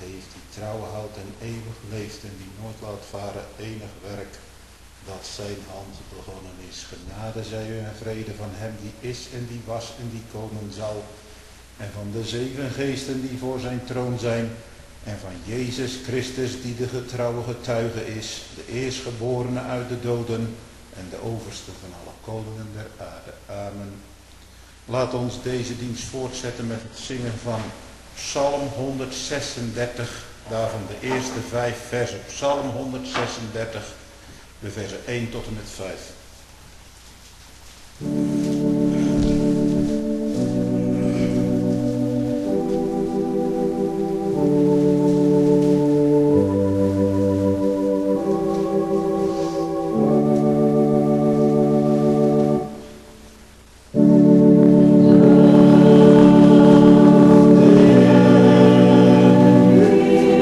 heeft, die trouw houdt en eeuwig leeft en die nooit laat varen enig werk dat zijn hand begonnen is. Genade zij u en vrede van hem die is en die was en die komen zal. En van de 7 geesten die voor zijn troon zijn. En van Jezus Christus die de getrouwe getuige is. De eerstgeborene uit de doden. En de overste van alle koningen der aarde. Amen. Laat ons deze dienst voortzetten met het zingen van Psalm 136. Daarvan de eerste 5 versen. Psalm 136. De versen 1 tot en met 5.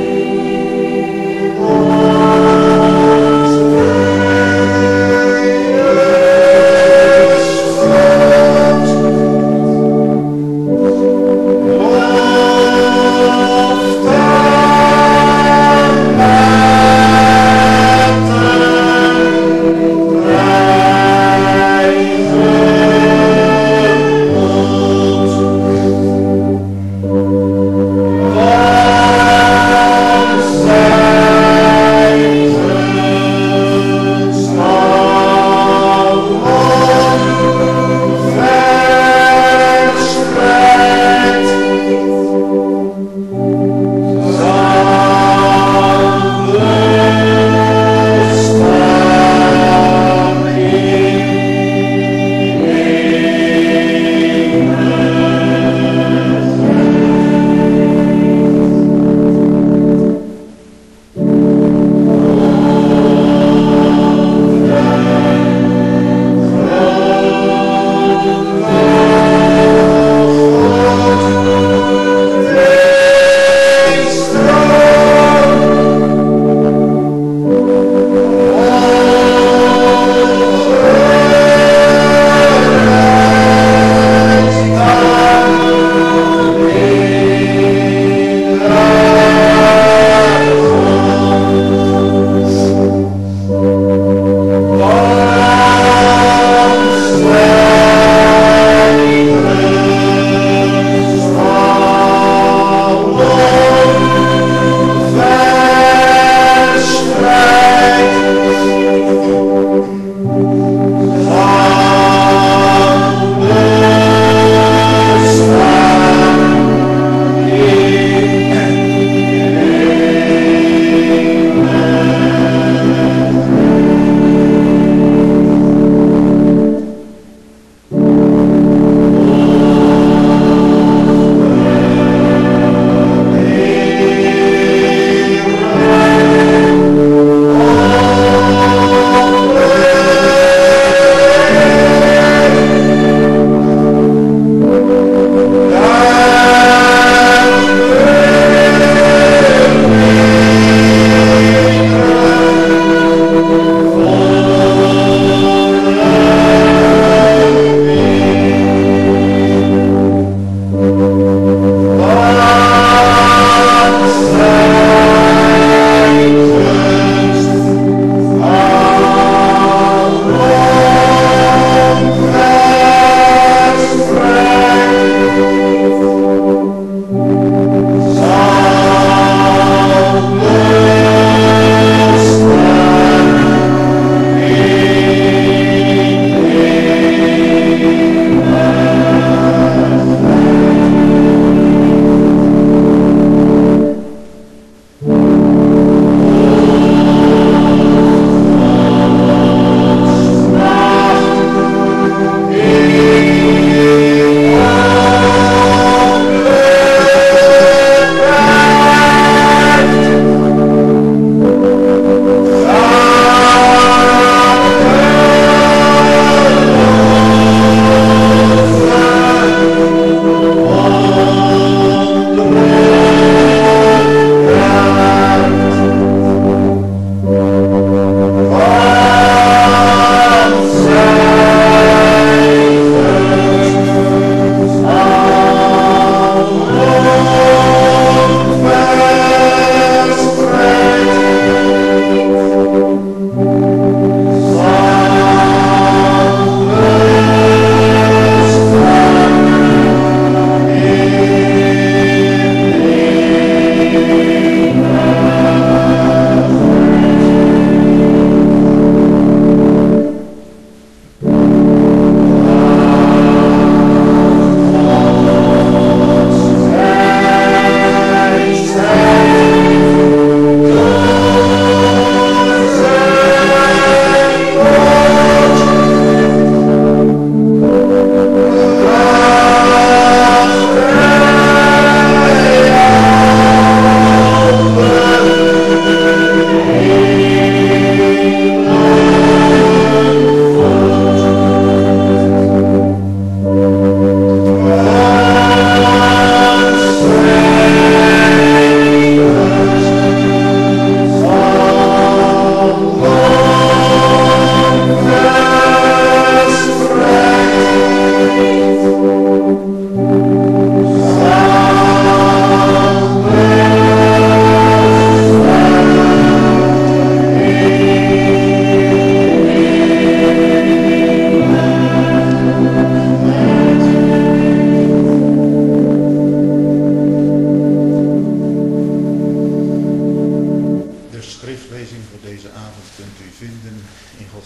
Amen.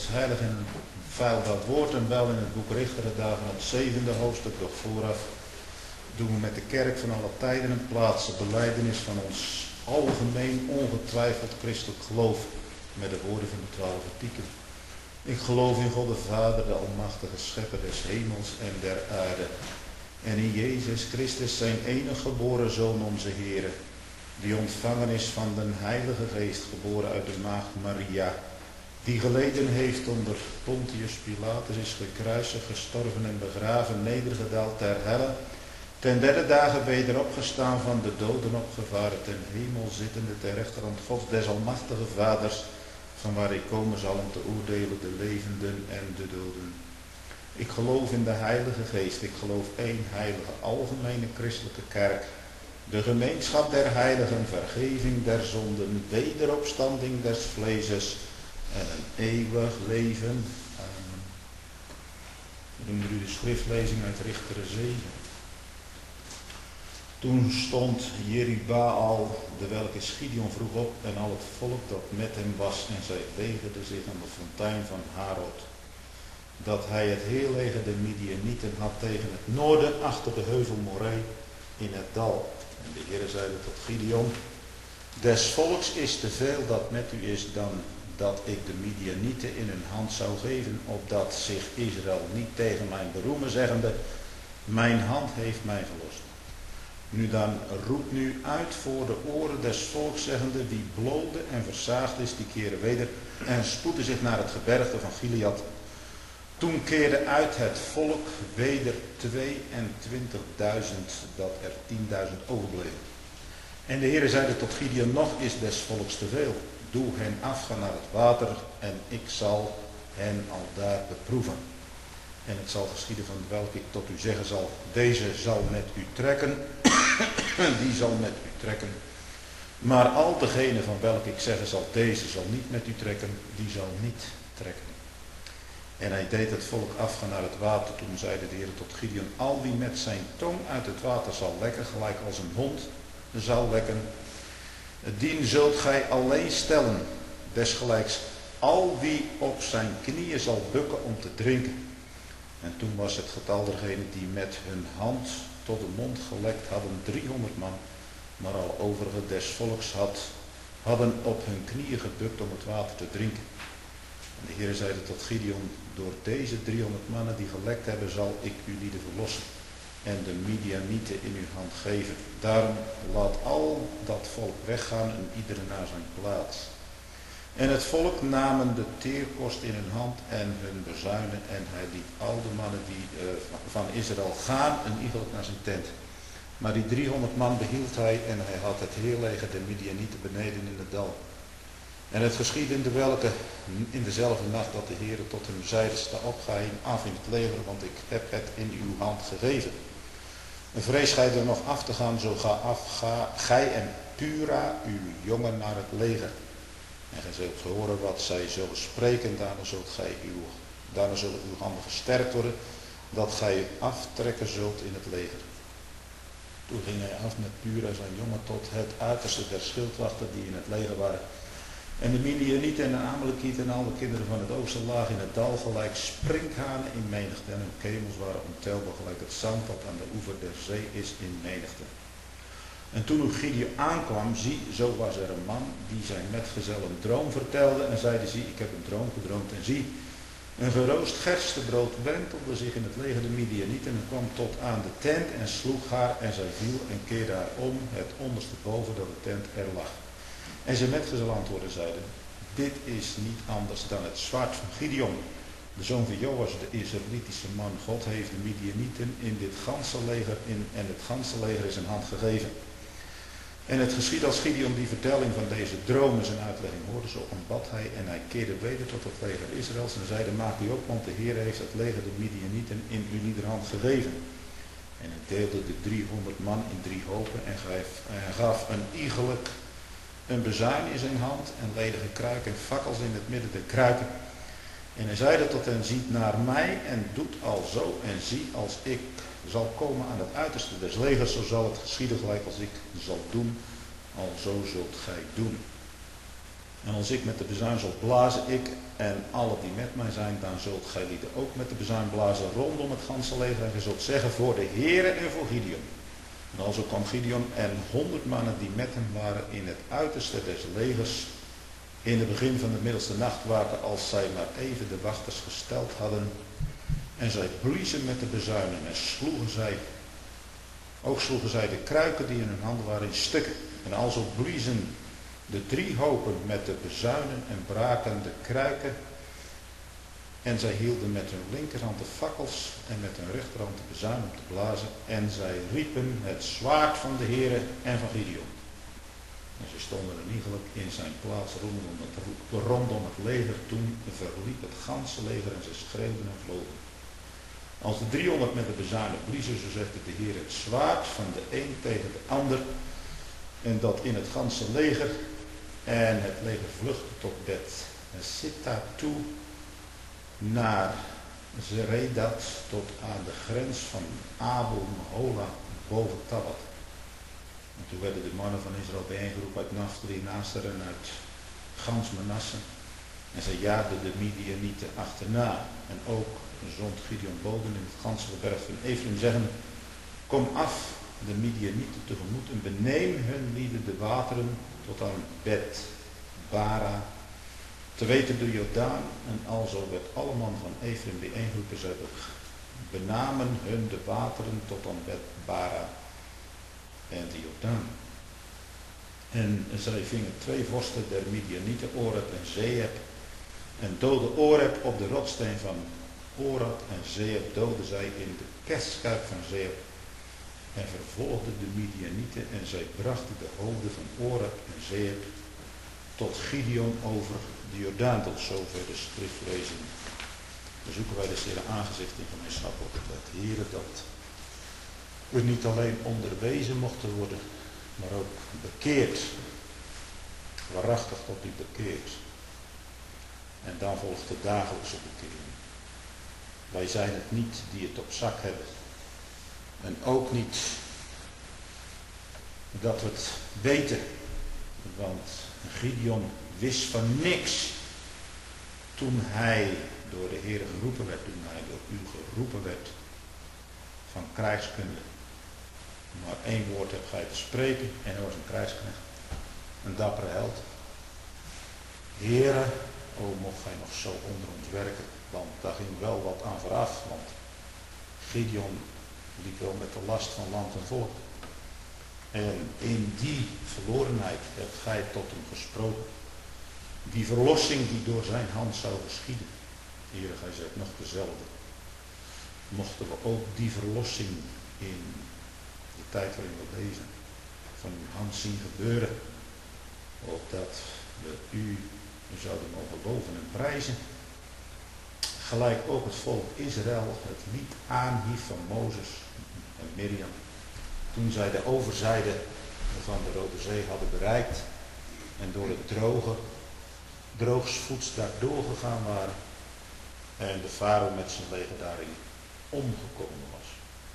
Gods heilig en vuilbaar woord en wel in het boek Richteren daar van het 7e hoofdstuk. Doch vooraf doen we met de kerk van alle tijden en plaatsen belijdenis van ons algemeen ongetwijfeld christelijk geloof met de woorden van de 12 artikelen. Ik geloof in God de Vader, de almachtige schepper des hemels en der aarde. En in Jezus Christus zijn enige geboren Zoon onze Heere, die ontvangen is van den Heilige Geest, geboren uit de maagd Maria, die geleden heeft onder Pontius Pilatus, is gekruisigd, gestorven en begraven, nedergedaald ter helle, ten derde dagen weder opgestaan van de doden opgevaren, ten hemel zittende ter rechterhand Gods des almachtige Vaders, van waar ik komen zal om te oordelen de levenden en de doden. Ik geloof in de Heilige Geest, ik geloof één heilige, algemene christelijke kerk, de gemeenschap der heiligen, vergeving der zonden, wederopstanding des vleeses en een eeuwig leven. Amen. We doen nu de schriftlezing uit Richteren 7. Toen stond Jerubbaal, de welke Gideon vroeg op, en al het volk dat met hem was, en zij legerden zich aan de fontein van Harod, dat hij het heel leger de Midianieten had tegen het noorden achter de heuvel Moree in het dal. En de Heere zeide tot Gideon: des volks is te veel dat met u is, dan dat ik de Midianieten in hun hand zou geven, opdat zich Israël niet tegen mij beroemen, zeggende: mijn hand heeft mij verlost. Nu dan, roep nu uit voor de oren des volks, zeggende: wie blode en versaagd is, die keren weder en spoeden zich naar het gebergte van Gilead. Toen keerde uit het volk weder 22.000, dat er 10.000 overbleven. En de Heere zeide tot Gideon: nog is des volks te veel. Doe hen afgaan naar het water en ik zal hen aldaar beproeven. En het zal geschieden van welke ik tot u zeggen zal: deze zal met u trekken, die zal met u trekken. Maar al degene van welke ik zeggen zal: deze zal niet met u trekken, die zal niet trekken. En hij deed het volk afgaan naar het water. Toen zeide de Heer tot Gideon: al wie met zijn tong uit het water zal lekken, gelijk als een hond zal lekken, dien zult gij alleen stellen. Desgelijks al wie op zijn knieën zal bukken om te drinken. En toen was het getal dergenen die met hun hand tot de mond gelekt hadden 300 man, maar al overige des volks hadden op hun knieën gebukt om het water te drinken. En de Heer zeide tot Gideon: door deze 300 mannen die gelekt hebben, zal ik u lieden verlossen en de Midianieten in uw hand geven. Daarom laat al dat volk weggaan en ieder naar zijn plaats. En het volk namen de teerkost in hun hand en hun bezuinen, en hij liet al de mannen die van Israël gaan en iegelijk naar zijn tent. Maar die 300 man behield hij, en hij had het heel leger de Midianieten beneden in het dal. En het geschiedde in dezelfde nacht dat de Heer tot hem zeide: sta op, ga heen af in het leger, want ik heb het in uw hand gegeven. En vrees gij er nog af te gaan, zo ga af, gij en Pura, uw jongen, naar het leger. En gij zult horen wat zij zullen spreken, daarna zullen uw handen gesterkt worden, dat gij u aftrekken zult in het leger. Toen ging hij af met Pura, zijn jongen, tot het uiterste der schildwachten die in het leger waren. En de Midianieten en de Amalekieten en alle kinderen van het oosten lagen in het dal gelijk sprinkhanen in menigte. En hun kemels waren ontelbaar gelijk het zand dat aan de oever der zee is in menigte. En toen Gideon aankwam, zie, zo was er een man die zijn metgezel een droom vertelde en zeide: zie, ik heb een droom gedroomd en zie, een geroost gerstebrood wentelde zich in het leger de Midianieten en kwam tot aan de tent en sloeg haar en zij viel en keerde haar om, het onderste boven dat de tent er lag. En zijn metgezel antwoordde zeiden: dit is niet anders dan het zwaard van Gideon, de zoon van Joas, de Israëlitische man. God heeft de Midianieten in dit ganse leger en het ganse leger is in hand gegeven. En het geschiedde als Gideon die vertelling van deze droom en zijn uitlegging hoorde, zo aanbad hij en hij keerde weder tot het leger Israëls en zeide: maak u op, want de Heer heeft het leger de Midianieten in uw hand gegeven. En hij deelde de 300 man in 3 hopen en gaf een iegelijk een bezuin in zijn hand en ledige kruik en fakkels in het midden der kruiken. En hij zeide tot hen: ziet naar mij en doet alzo, en zie, als ik zal komen aan het uiterste des legers, zo zal het geschieden gelijk als ik zal doen, alzo zult gij doen. En als ik met de bezuin zal blazen, ik en alle die met mij zijn, dan zult gij lieden ook met de bezuin blazen rondom het ganse leger. En gij zult zeggen voor de Heere en voor Gideon. En alzo kwam Gideon en 100 mannen die met hem waren in het uiterste des legers, in het begin van de middelste nachtwaken, als zij maar even de wachters gesteld hadden. En zij bliezen met de bezuinen en sloegen zij de kruiken die in hun handen waren in stukken. En alzo bliezen de 3 hopen met de bezuinen en braken de kruiken. En zij hielden met hun linkerhand de fakkels en met hun rechterhand de bezuin om te blazen. En zij riepen het zwaard van de Heere en van Gideon. En ze stonden een iegelijk in zijn plaats rondom het leger. Toen verliep het ganse leger en ze schreeuwden en vlogen. Als de 300 met de bezuinen bliezen, zo zette de Heer het zwaard van de een tegen de ander. En dat in het ganse leger. En het leger vluchtte tot Bet Sitta toe naar Zeredat tot aan de grens van Abel Mehola boven Tabbat. En toen werden de mannen van Israël bijeengeroepen uit Naftali, Naser en uit gans Manasse. En zij jaagden de Midianieten achterna. En ook zond Gideon boden in het ganse gebergte van Ephraim, zeggende: kom af de Midianieten tegemoet en beneem hun lieden de wateren tot aan Bet Bara, te weten de Jordaan. En alzo werd alle man van Ephraim bijeengeroepen, zij benamen hun de wateren tot aan Bet Bara en de Jordaan. En zij vingen 2 vorsten der Midianieten, Oreb en Zeeb, en doodden Oreb op de rotssteen van Oreb, en Zeeb doodden zij in de kerskuip van Zeeb, en vervolgden de Midianieten, en zij brachten de hoofden van Oreb en Zeeb tot Gideon over de Jordaan. Tot zover de schriftlezing. Dan zoeken wij dus Heer aangezicht in gemeenschap op het Heer, dat we niet alleen onderwezen mochten worden, maar ook bekeerd. Waarachtig tot die bekeerd. En dan volgt de dagelijkse bekering. Wij zijn het niet die het op zak hebben. En ook niet dat we het weten. Want Gideon wist van niks toen hij door de Heer geroepen werd, toen hij door u geroepen werd van krijgskunde. Maar 1 woord hebt gij te spreken en hij was een krijgsknecht, een dappere held. Heere, o mocht gij nog zo onder ons werken, want daar ging wel wat aan vooraf, want Gideon liep wel met de last van land en volk. En in die verlorenheid hebt gij tot hem gesproken. Die verlossing die door zijn hand zou geschieden. Heere, gij zegt nog dezelfde. Mochten we ook die verlossing in de tijd waarin we leven van uw hand zien gebeuren. Opdat we u zouden mogen loven en prijzen. Gelijk ook het volk Israël het lied aanhief van Mozes en Miriam. Toen zij de overzijde van de Rode Zee hadden bereikt en door het droogsvoets daar doorgegaan waren en de farao met zijn leger daarin omgekomen was.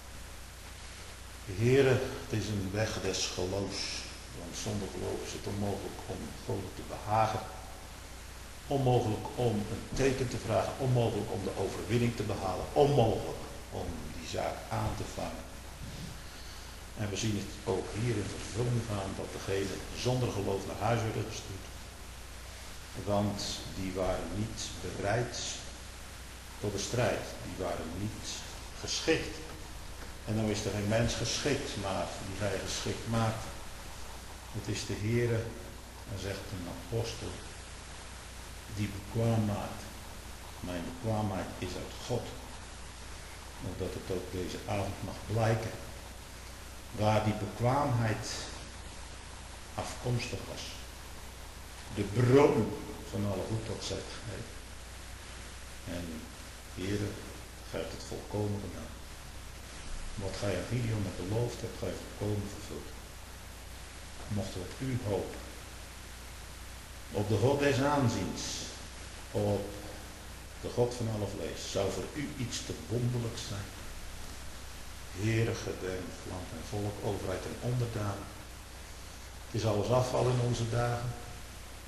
Heere, het is een weg des geloofs, want zonder geloof is het onmogelijk om God te behagen, onmogelijk om een teken te vragen, onmogelijk om de overwinning te behalen, onmogelijk om die zaak aan te vangen. En we zien het ook hier in vervulling gaan dat degenen zonder geloof naar huis werden gestuurd. Want die waren niet bereid tot de strijd. Die waren niet geschikt. En dan is er geen mens geschikt, maar die hij geschikt maakt. Het is de Heere, dan zegt een apostel, die bekwaam maakt. Mijn bekwaamheid is uit God. Omdat het ook deze avond mag blijken. Waar die bekwaamheid afkomstig was. De bron van alle goed tot zij gegeven. En Heere, gij hebt het volkomen gedaan. Wat gij aan Gideon hebt beloofd, hebt gij volkomen vervuld. Mochten we op u hopen. Op de God des aanziens. Op de God van alle vlees. Zou voor u iets te wonderlijks zijn. Heere, gedenk, land en volk, overheid en onderdaan. Het is alles afval in onze dagen.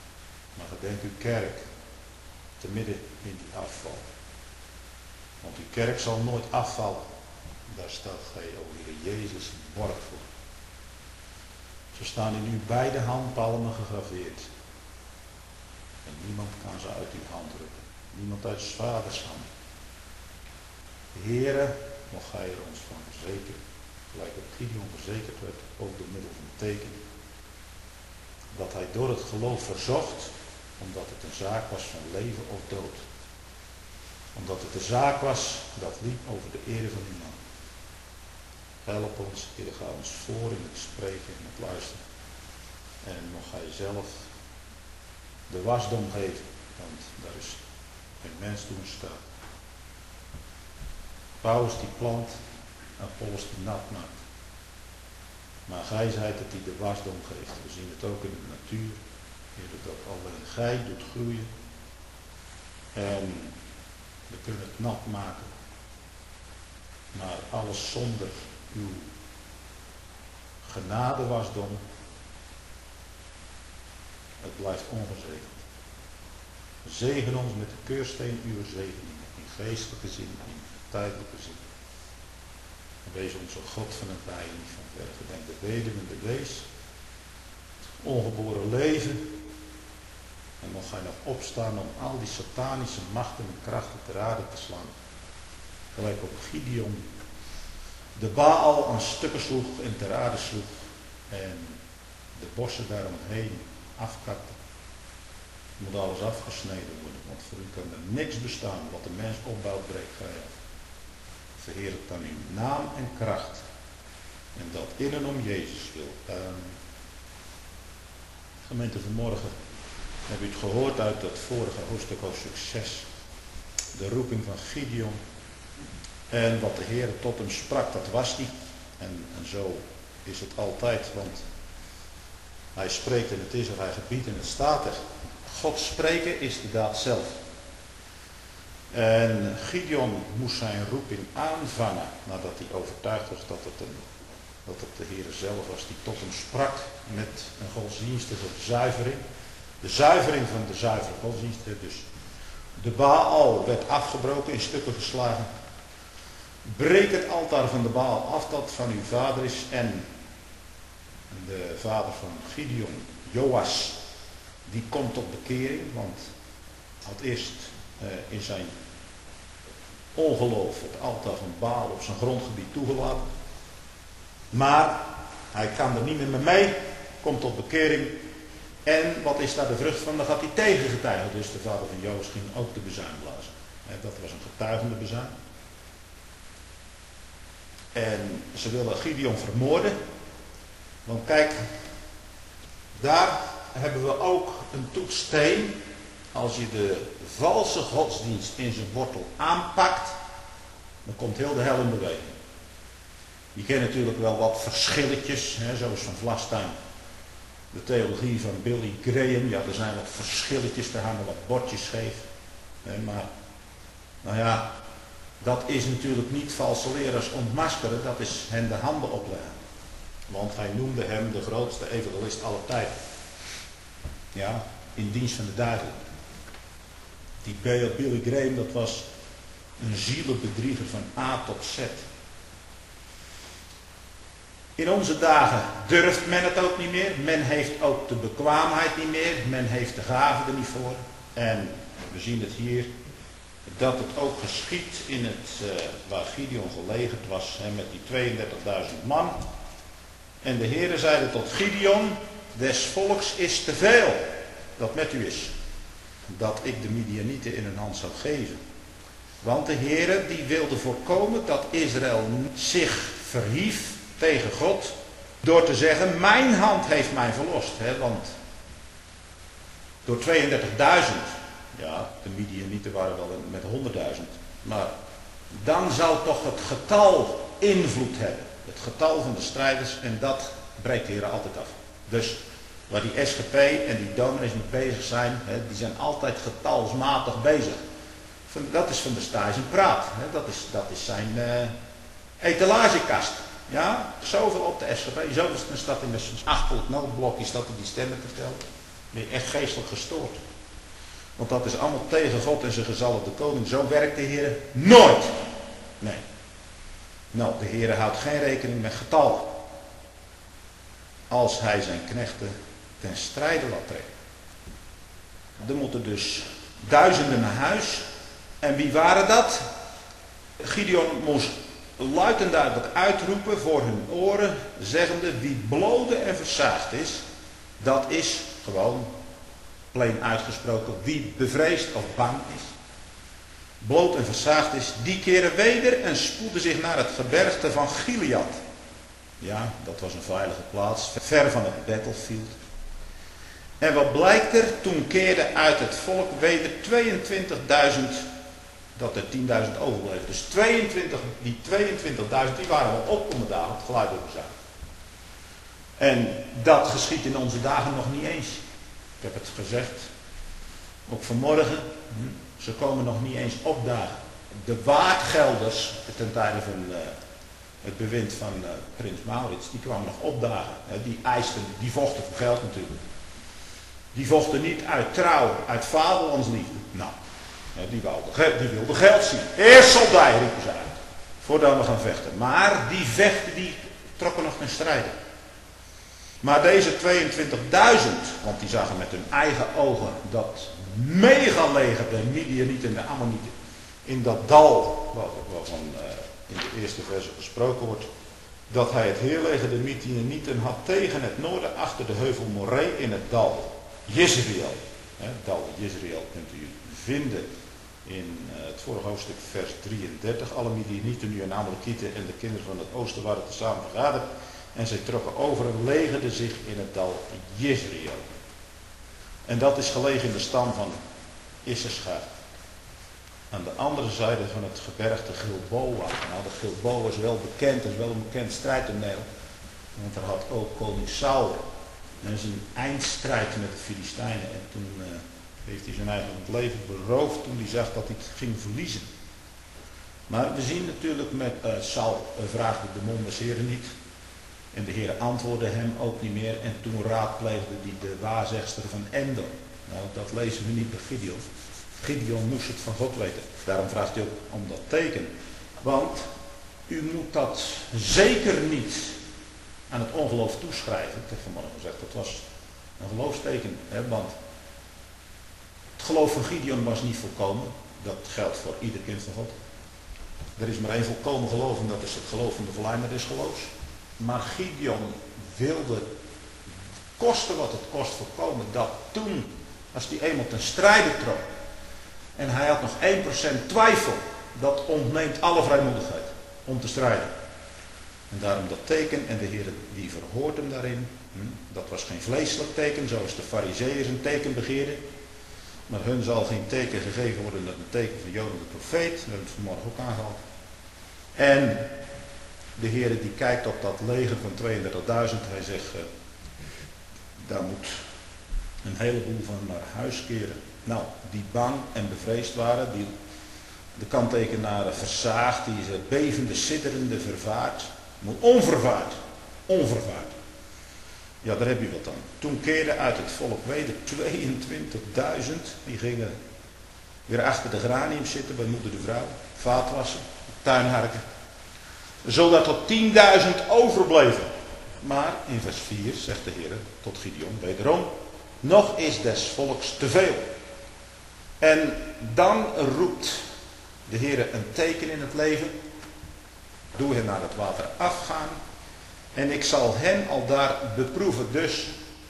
Maar gedenk uw kerk te midden in die afval. Want uw kerk zal nooit afvallen. Daar staat gij, o Heer Jezus, borg voor. Ze staan in uw beide handpalmen gegraveerd. En niemand kan ze uit uw hand rukken. Niemand uit zijn vaders hand. Heere, mocht gij er ons van verzekeren, gelijk op Gideon verzekerd werd, ook door middel van teken, dat hij door het geloof verzocht, omdat het een zaak was van leven of dood. Omdat het een zaak was dat liep over de ere van uw naam. Help ons, Heer, ga ons voor in het spreken en het luisteren. En mocht gij zelf de wasdom geven, want daar is geen mens toe in staat. Paulus die plant, Apollos die nat maakt. Maar gij zijt het die de wasdom geeft. We zien het ook in de natuur. Heer, dat alleen gij doet groeien. En we kunnen het nat maken. Maar alles zonder uw genadewasdom, het blijft ongezegend. Zegen ons met de keursteen uw zegeningen, in geestelijke zin, in tijdelijke zin. En wees ons een God van het bij, niet van ver. Gedenk de weduwe en de wees, ongeboren leven. En mocht gij nog opstaan om al die satanische machten en krachten te raden te slaan. Gelijk op Gideon de Baal aan stukken sloeg en ter aarde sloeg. En de bossen daaromheen afkapte. Moet alles afgesneden worden, want voor u kan er niks bestaan. Wat de mens opbouwt, breekt gij af. Verheer het dan in naam en kracht. En dat in en om Jezus wil. Gemeente, vanmorgen hebben u het gehoord uit dat vorige hoofdstuk, hoofdstuk 6. De roeping van Gideon. En wat de Heer tot hem sprak, dat was hij. En zo is het altijd, want hij spreekt en het is er, hij gebiedt en het staat er. God spreken is de daad zelf. En Gideon moest zijn roeping aanvangen nadat hij overtuigd was dat het de Heer zelf was die tot hem sprak met een godsdienstige zuivering. De zuivering van de zuivere godsdienst. Dus de Baal werd afgebroken, in stukken geslagen. Breek het altaar van de Baal af dat van uw vader is. En de vader van Gideon, Joas, die komt tot bekering, want hij had eerst in zijn ongeloof het altaar van Baal op zijn grondgebied toegelaten. Maar hij kan er niet meer mee, komt tot bekering. En wat is daar de vrucht van? Dan gaat hij tegengetuigen. Dus de vader van Joas ging ook de bezuin blazen. Dat was een getuigende bezuin. En ze willen Gideon vermoorden. Want kijk, daar hebben we ook een toetssteen. Als je de valse godsdienst in zijn wortel aanpakt, dan komt heel de hel in beweging. Je kent natuurlijk wel wat verschilletjes, zoals van Vlastuin. De theologie van Billy Graham, ja, er zijn wat verschilletjes, er hangen wat bordjes scheef. Maar, nou ja, dat is natuurlijk niet valse leraars ontmaskeren, dat is hen de handen opleggen. Want hij noemde hem de grootste evangelist aller tijden. Ja, in dienst van de duivel. Die Billy Graham, dat was een zielenbedrieger van A tot Z. In onze dagen durft men het ook niet meer. Men heeft ook de bekwaamheid niet meer. Men heeft de gaven er niet voor. En we zien het hier, dat het ook geschiet in het, waar Gideon gelegerd was, met die 32.000 man. En de Heere zeide tot Gideon, des volks is te veel dat met u is, dat ik de Midianieten in hun hand zou geven. Want de Heere die wilde voorkomen dat Israël zich verhief tegen God, door te zeggen, mijn hand heeft mij verlost. Want door 32.000, ja, de Midianieten waren wel met 100.000, maar dan zal toch het getal invloed hebben. Het getal van de strijders, en dat breekt de Heer altijd af. Dus waar die SGP en die dominees mee bezig zijn, die zijn altijd getalsmatig bezig. Dat is van de Stijs en Praat. Dat is zijn etalagekast. Ja, zoveel op de SGP, zoveel staat in een achterlijk noodblokje, staat er die stemmen te vertellen. Ben je echt geestelijk gestoord. Want dat is allemaal tegen God en zijn gezalfde koning. Zo werkt de Heer nooit. Nee. Nou, de Heer houdt geen rekening met getallen. Als hij zijn knechten ten strijde laat trekken. Er moeten dus duizenden naar huis. En wie waren dat? Gideon moest luid en duidelijk uitroepen voor hun oren, zeggende: wie blode en versaagd is, dat is gewoon plain uitgesproken wie bevreesd of bang is. Bloot en versaagd is, die keren weder en spoeden zich naar het gebergte van Gilead. Ja, dat was een veilige plaats, ver van het battlefield. En wat blijkt er? Toen keerden uit het volk weder 22.000, dat er 10.000 overbleven. Dus die 22.000, die waren wel opkomen daar, het geluid door de zaak. En dat geschiet in onze dagen nog niet eens. Ik heb het gezegd, ook vanmorgen, ze komen nog niet eens opdagen. De waardgelders, ten tijde van het bewind van prins Maurits, die kwamen nog opdagen. Die eisten, die vochten voor geld natuurlijk. Die vochten niet uit trouw, uit vaderlandsliefde. Nou, die wilden geld zien. Eerst soldij, riepen ze uit. Voordat we gaan vechten. Maar die vechten, die trokken nog ten strijde. Maar deze 22.000, want die zagen met hun eigen ogen dat megaleger de Midianieten en de Ammonieten in dat dal, waarvan in de eerste verse gesproken wordt, dat hij het heerleger de Midianieten had tegen het noorden achter de heuvel Moree in het dal Jezreel. Het dal Jezreel kunt u vinden in het vorige hoofdstuk vers 33. Alle Midianieten nu en Amalekieten en de kinderen van het oosten waren tezamen vergaderd. En zij trokken over en legerden zich in het dal Jezreel. En dat is gelegen in de stam van Issachar. Aan de andere zijde van het gebergte Gilboa. Nou, de Gilboa is wel bekend, dat is wel een bekend strijdtoneel. Want daar had ook koning Saul zijn eindstrijd met de Filistijnen. En toen heeft hij zijn eigen leven beroofd toen hij zag dat hij het ging verliezen. Maar we zien natuurlijk met Saul vraagde de mond des Heren niet. En de Heer antwoordde hem ook niet meer. En toen raadpleegde hij de waarzegster van Endor. Nou, dat lezen we niet bij Gideon. Gideon moest het van God weten. Daarom vraagt hij ook om dat teken. Want u moet dat zeker niet aan het ongeloof toeschrijven. Ik heb vanmorgen gezegd, dat was een geloofsteken. Want het geloof van Gideon was niet volkomen. Dat geldt voor ieder kind van God. Er is maar één volkomen geloof en dat is het geloof van de verleider des geloofs. Maar Gideon wilde, koste wat het kost, voorkomen dat toen, als hij eenmaal ten strijde trok, en hij had nog 1% twijfel, dat ontneemt alle vrijmoedigheid om te strijden. En daarom dat teken, en de Heer die verhoort hem daarin, dat was geen vleeselijk teken, zoals de Farizeeërs een teken begeerden. Maar hun zal geen teken gegeven worden, dat een teken van Joden de profeet, dat hebben we het vanmorgen ook aangehaald. En de Heer die kijkt op dat leger van 32.000, hij zegt, daar moet een heleboel van naar huis keren. Nou, die bang en bevreesd waren, die de kanttekenaren verzaagd, die ze bevende, sidderende vervaard, maar onvervaard. Ja, daar heb je wat aan. Toen keerden uit het volk weder 22.000, die gingen weer achter de granium zitten bij moeder de vrouw, vaatwassen, tuinharken. Zodat er 10.000 overbleven. Maar in vers 4 zegt de Heer tot Gideon wederom, nog is des volks te veel. En dan roept de Heer een teken in het leven. Doe hen naar het water afgaan. En ik zal hen al daar beproeven. Dus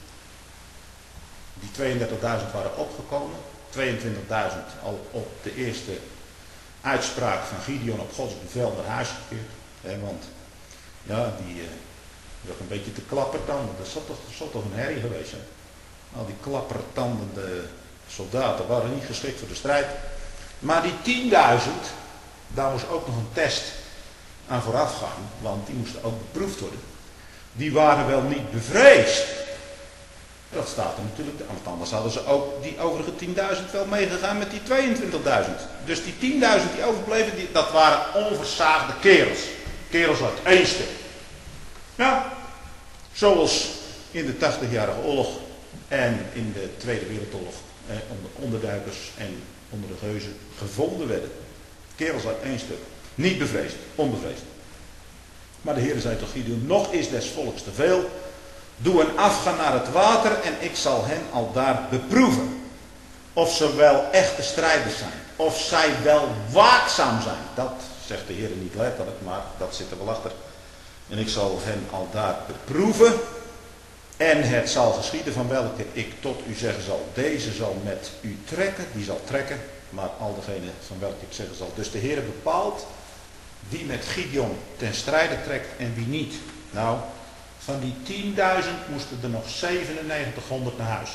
die 32.000 waren opgekomen. 22.000 al op de eerste uitspraak van Gideon op Gods bevel naar huis gekeerd. Want ja, die ook een beetje te klappertanden. Dat zal toch een herrie geweest zijn. Al die klappertandende soldaten waren niet geschikt voor de strijd. Maar die 10.000, daar moest ook nog een test aan vooraf gaan. Want die moesten ook beproefd worden. Die waren wel niet bevreesd. Dat staat er natuurlijk. Want anders hadden ze ook die overige 10.000 wel meegegaan met die 22.000. Dus die 10.000 die overbleven, dat waren onversaagde kerels. Kerels uit één stuk. Ja, zoals in de 80-jarige oorlog en in de Tweede Wereldoorlog onder onderduikers en onder de geuzen gevonden werden. Kerels uit één stuk. Niet bevreesd, onbevreesd. Maar de Heer zei tot Gideon, nog is des volks te veel. Doe een afgaan naar het water en ik zal hen al daar beproeven. Of ze wel echte strijders zijn. Of zij wel waakzaam zijn. Dat zegt de Heer niet letterlijk, maar dat zit er wel achter. En ik zal hen al daar beproeven. En het zal geschieden van welke ik tot u zeggen zal. Deze zal met u trekken. Die zal trekken. Maar al degene van welke ik zeggen zal. Dus de Heer bepaalt wie met Gideon ten strijde trekt en wie niet. Nou, van die 10.000 moesten er nog 9700 naar huis.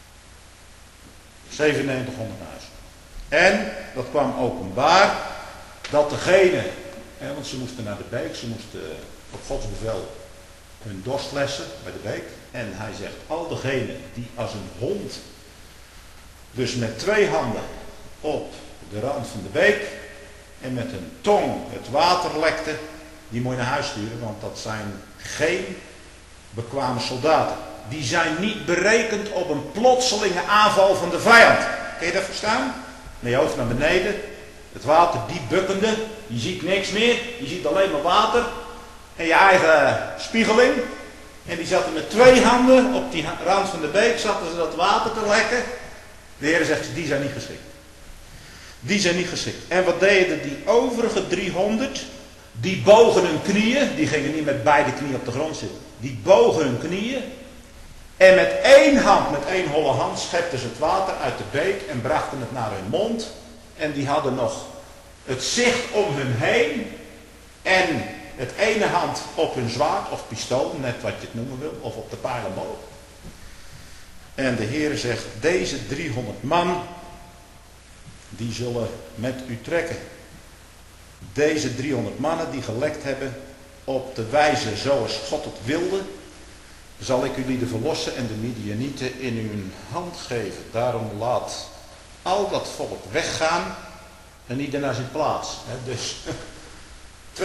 9700 naar huis. En dat kwam openbaar dat degene, want ze moesten naar de beek, ze moesten op Gods bevel hun dorst lessen bij de beek. En hij zegt, al degene die als een hond, dus met 2 handen op de rand van de beek en met een tong het water lekte, die moet je naar huis sturen, want dat zijn geen bekwame soldaten. Die zijn niet berekend op een plotselinge aanval van de vijand. Kun je dat verstaan? Met je hoofd naar beneden, het water diep bukkende, je ziet niks meer, je ziet alleen maar water en je eigen spiegeling. En die zaten met 2 handen op die rand van de beek, zaten ze dat water te lekken. De Heer zegt, die zijn niet geschikt. Die zijn niet geschikt. En wat deden die overige 300? Die bogen hun knieën, die gingen niet met beide knieën op de grond zitten. Die bogen hun knieën en met 1 hand, met 1 holle hand, schepten ze het water uit de beek en brachten het naar hun mond. En die hadden nog het zicht om hun heen en het ene hand op hun zwaard of pistool, net wat je het noemen wil, of op de pijlenboog. En de Heer zegt, deze 300 man, die zullen met u trekken. Deze 300 mannen die gelekt hebben op de wijze zoals God het wilde, zal ik jullie de verlossen en de Midianieten in uw hand geven. Daarom laat al dat volk weggaan en ieder naar zijn plaats. Dus 22.000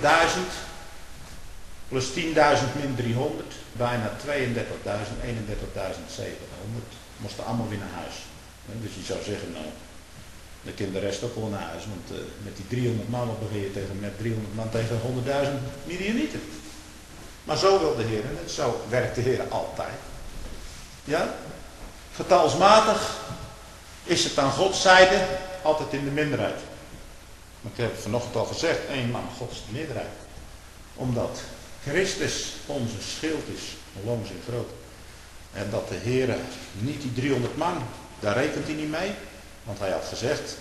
plus 10.000 min 300, bijna 32.000, 31.700 moesten allemaal weer naar huis. Dus je zou zeggen, nou, dan kan de rest ook wel naar huis, want met die 300 man wat begin je tegen, met 300 man tegen 100.000 Midianieten. Maar zo wil de Heer en zo werkt de Heer altijd. Ja? Getalsmatig is het aan Gods zijde altijd in de minderheid. Maar ik heb het vanochtend al gezegd, 1 man, God is de meerderheid. Omdat Christus onze schild is, longs en groot. En dat de Heer niet die 300 man, daar rekent hij niet mee. Want hij had gezegd,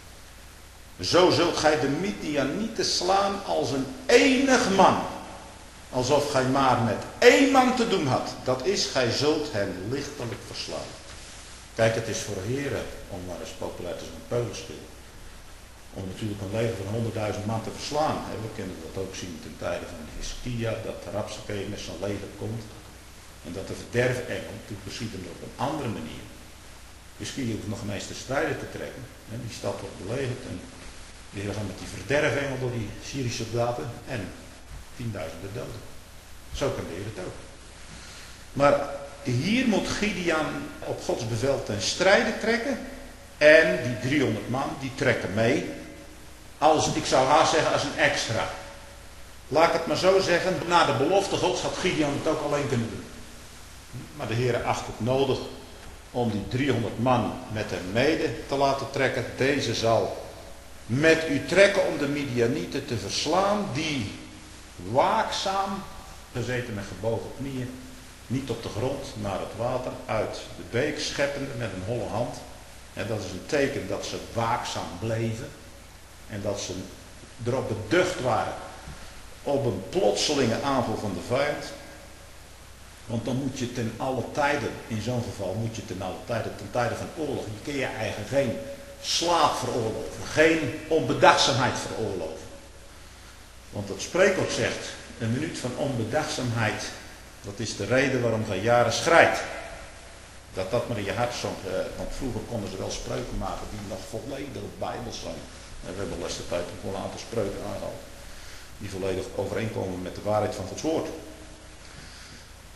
zo zult gij de Midianieten slaan als een enig man. Alsof gij maar met 1 man te doen had. Dat is, gij zult hen lichtelijk verslaan. Kijk, het is voor heren, om maar eens populair te zijn, een peulenspel. Om natuurlijk een leger van 100.000 man te verslaan. We kunnen dat ook zien ten tijde van Hiskia, dat Rabsakeh met zijn leger komt. En dat de verderfengel, natuurlijk beschiet hem op een andere manier. Hiskia hoeft nog ineens te strijden te trekken. Die stad wordt belegerd en de Heer gaat met die verderfengel door die Syrische soldaten en 10.000 doden. Zo kan de Heer het ook. Maar hier moet Gideon op Gods bevel ten strijde trekken. En die 300 man, die trekken mee. Als, ik zou haast zeggen, als een extra. Laat ik het maar zo zeggen. Na de belofte Gods had Gideon het ook alleen kunnen doen. Maar de Heer acht het nodig om die 300 man met hem mede te laten trekken. Deze zal met u trekken om de Midianieten te verslaan. Die waakzaam, gezeten met gebogen knieën, niet op de grond, maar het water uit de beek scheppende met een holle hand. En dat is een teken dat ze waakzaam bleven. En dat ze erop beducht waren op een plotselinge aanval van de vijand. Want dan moet je ten alle tijden, in zo'n geval moet je ten alle tijden, ten tijde van oorlog, je kun je eigen geen slaap veroorloven. Geen onbedachtzaamheid veroorloven. Want het spreekwoord zegt, een minuut van onbedachtzaamheid, dat is de reden waarom gij jaren schrijdt. Dat maar in je hart zonk. Want vroeger konden ze wel spreuken maken die nog volledig bijbels zijn. We hebben les de tijd nog wel een aantal spreuken aangehaald. Die volledig overeenkomen met de waarheid van Gods woord.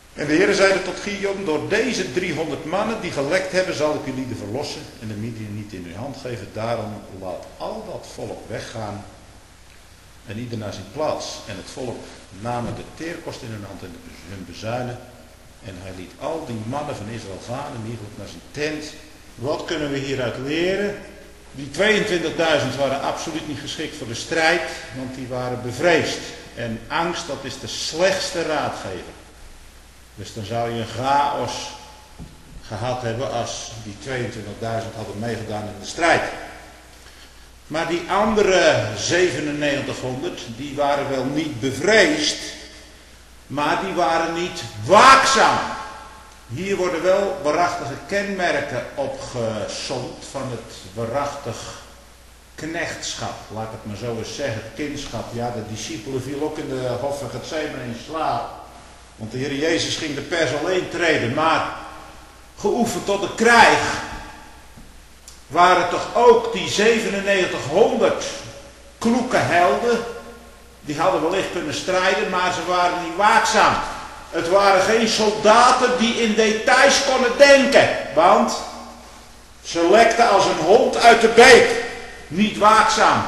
En de Heer zeide tot Gideon, door deze 300 mannen die gelekt hebben, zal ik jullie verlossen en de Midian niet in uw hand geven. Daarom laat al dat volk weggaan en ieder naar zijn plaats. En het volk namen de teerkost in hun hand en hun bezuinen. En hij liet al die mannen van Israël gaan en ieder naar zijn tent. Wat kunnen we hieruit leren? Die 22.000 waren absoluut niet geschikt voor de strijd, want die waren bevreesd. En angst, dat is de slechtste raadgever. Dus dan zou je een chaos gehad hebben als die 22.000 hadden meegedaan in de strijd. Maar die andere 9700, die waren wel niet bevreesd, maar die waren niet waakzaam. Hier worden wel waarachtige kenmerken opgesomd van het waarachtig knechtschap. Laat ik het maar zo eens zeggen, kindschap. Ja, de discipelen vielen ook in de hof van Getsemane in slaap. Want de Heer Jezus ging de pers alleen treden, maar geoefend tot de krijg waren toch ook die 9700 kloeke helden. Die hadden wellicht kunnen strijden, maar ze waren niet waakzaam. Het waren geen soldaten die in details konden denken, want ze lekten als een hond uit de beek. Niet waakzaam.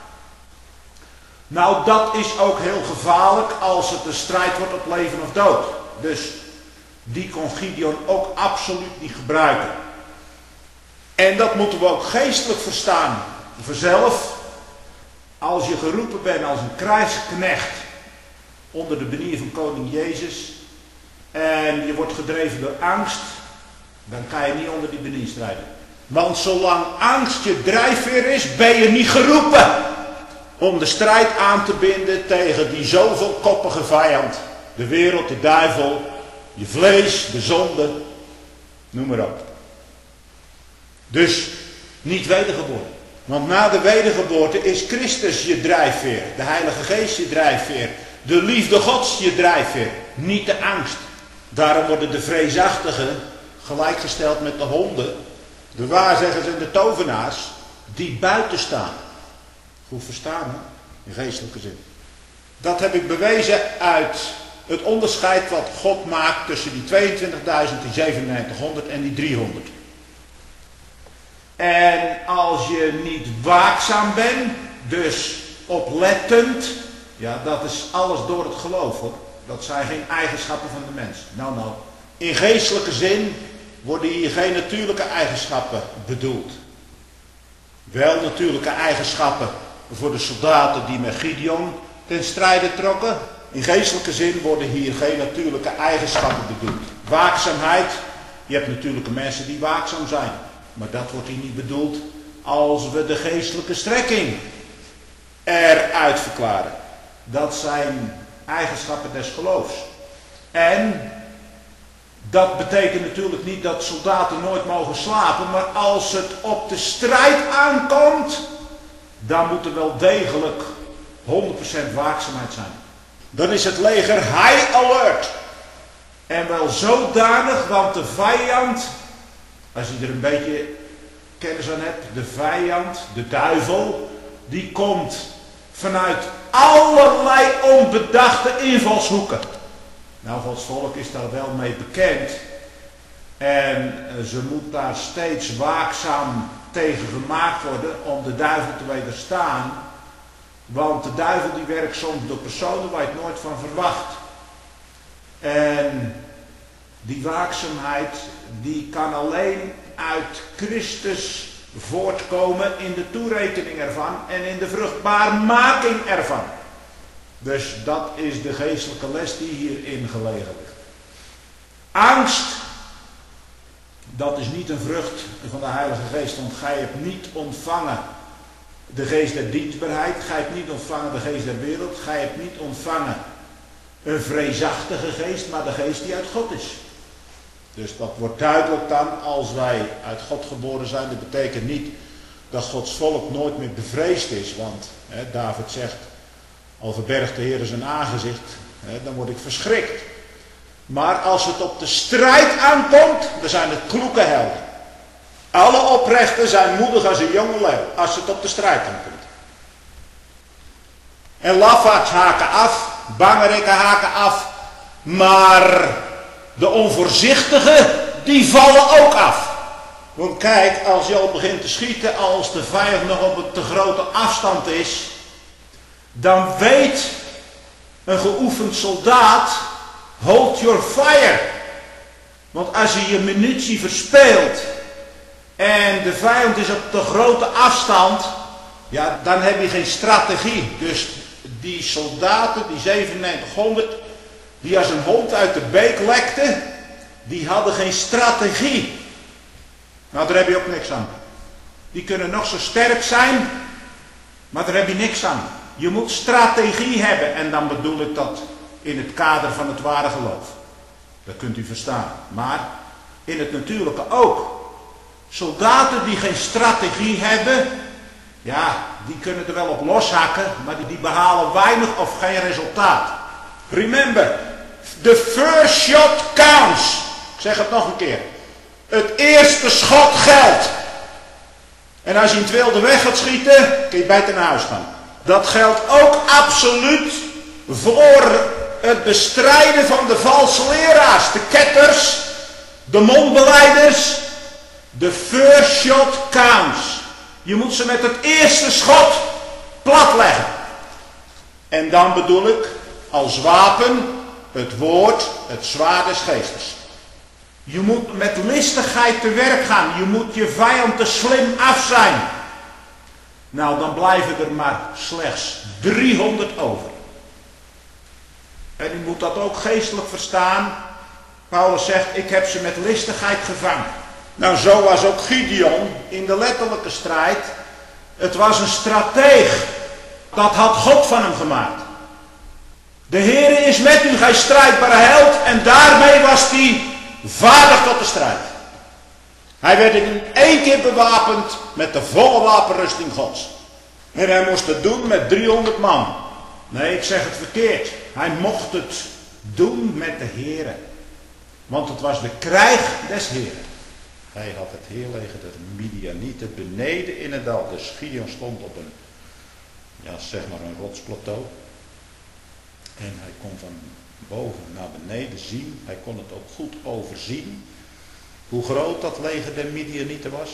Nou, dat is ook heel gevaarlijk als het een strijd wordt op leven of dood. Dus die kon Gideon ook absoluut niet gebruiken. En dat moeten we ook geestelijk verstaan. Vanzelf, als je geroepen bent als een krijgsknecht onder de benier van koning Jezus en je wordt gedreven door angst, dan kan je niet onder die benier strijden. Want zolang angst je drijfveer is, ben je niet geroepen om de strijd aan te binden tegen die zoveelkoppige vijand. De wereld, de duivel, je vlees, de zonde, noem maar op. Dus niet wedergeboren. Want na de wedergeboorte is Christus je drijfveer. De Heilige Geest je drijfveer. De liefde Gods je drijfveer. Niet de angst. Daarom worden de vreesachtigen gelijkgesteld met de honden. De waarzeggers en de tovenaars die buiten staan. Goed verstaan, hè? In geestelijke zin. Dat heb ik bewezen uit het onderscheid wat God maakt tussen die 22.000, die 9700 en die 300. En als je niet waakzaam bent, dus oplettend, ja, dat is alles door het geloof, hoor. Dat zijn geen eigenschappen van de mens. Nou, in geestelijke zin worden hier geen natuurlijke eigenschappen bedoeld. Wel natuurlijke eigenschappen voor de soldaten die met Gideon ten strijde trokken. In geestelijke zin worden hier geen natuurlijke eigenschappen bedoeld. Waakzaamheid, je hebt natuurlijke mensen die waakzaam zijn. Maar dat wordt hier niet bedoeld als we de geestelijke strekking eruit verklaren. Dat zijn eigenschappen des geloofs. En dat betekent natuurlijk niet dat soldaten nooit mogen slapen, maar als het op de strijd aankomt, dan moet er wel degelijk 100% waakzaamheid zijn. Dan is het leger high alert. En wel zodanig, want de vijand, als je er een beetje kennis aan hebt, de vijand, de duivel, die komt vanuit allerlei onbedachte invalshoeken. Nou, Gods volk is daar wel mee bekend. En ze moet daar steeds waakzaam tegen gemaakt worden om de duivel te wederstaan. Want de duivel die werkt soms door personen waar je het nooit van verwacht. En die waakzaamheid die kan alleen uit Christus voortkomen in de toerekening ervan en in de vruchtbaarmaking ervan. Dus dat is de geestelijke les die hierin gelegen ligt. Angst, dat is niet een vrucht van de Heilige Geest, want gij hebt niet ontvangen de geest der dienstbaarheid, gij hebt niet ontvangen de geest der wereld, gij hebt niet ontvangen een vreesachtige geest, maar de geest die uit God is. Dus dat wordt duidelijk dan als wij uit God geboren zijn. Dat betekent niet dat Gods volk nooit meer bevreesd is, want David zegt, al verbergt de Heer zijn aangezicht, dan word ik verschrikt. Maar als het op de strijd aankomt, dan zijn het kloeke helden. Alle oprechten zijn moedig als een jonge leeuw, als het op de strijd aankomt. En lafaards haken af, bangerikken haken af, maar De onvoorzichtigen, die vallen ook af. Want kijk, als je al begint te schieten, als de vijand nog op een te grote afstand is, dan weet een geoefend soldaat, hold your fire. Want als je je munitie verspeelt en de vijand is op te grote afstand, ja, dan heb je geen strategie. Dus die soldaten, die 9700, die als een hond uit de beek lekten, die hadden geen strategie. Nou, daar heb je ook niks aan. Die kunnen nog zo sterk zijn, maar daar heb je niks aan. Je moet strategie hebben en dan bedoel ik dat in het kader van het ware geloof. Dat kunt u verstaan. Maar in het natuurlijke ook. Soldaten die geen strategie hebben, ja, die kunnen er wel op loshakken, maar die behalen weinig of geen resultaat. Remember, the first shot counts. Ik zeg het nog een keer. Het eerste schot geldt. En als je in het wilde weg gaat schieten, kun je beter naar huis gaan. Dat geldt ook absoluut voor het bestrijden van de valse leraars, de ketters, de mondbelijders. The first shot counts. Je moet ze met het eerste schot platleggen. En dan bedoel ik als wapen het woord, het zwaard des geestes. Je moet met listigheid te werk gaan. Je moet je vijand te slim af zijn. Nou, dan blijven er maar slechts 300 over. En u moet dat ook geestelijk verstaan. Paulus zegt, ik heb ze met listigheid gevangen. Nou, zo was ook Gideon in de letterlijke strijd. Het was een strateeg. Dat had God van hem gemaakt. De Heere is met u, gij strijdbare held. En daarmee was hij vaardig tot de strijd. Hij werd in één keer bewapend met de volle wapenrusting Gods. En hij moest het doen met 300 man. Nee, ik zeg het verkeerd. Hij mocht het doen met de Heere. Want het was de krijg des Heeren. Hij had het heerleger der Midianieten beneden in het dal. Dus Gideon stond op een, ja, zeg maar een rotsplateau. En hij kon van boven naar beneden zien. Hij kon het ook goed overzien. Hoe groot dat leger der Midianieten was.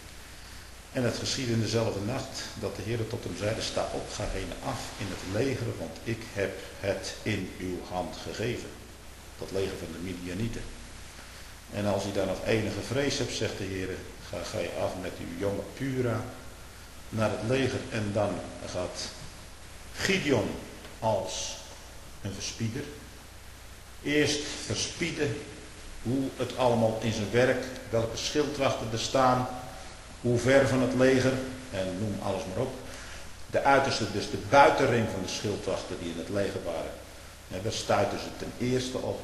En het geschiedde in dezelfde nacht dat de Heer tot hem zeide, sta op, ga heen af in het leger, want ik heb het in uw hand gegeven. Dat leger van de Midianieten. En als je daar nog enige vrees hebt, zegt de Heer, ga je af met uw jonge Pura naar het leger. En dan gaat Gideon als een verspieder. Eerst verspieden hoe het allemaal in zijn werk, welke schildwachten er staan, hoe ver van het leger, en noem alles maar op. De uiterste, dus de buitenring van de schildwachten die in het leger waren. En daar stuitten ze ten eerste op.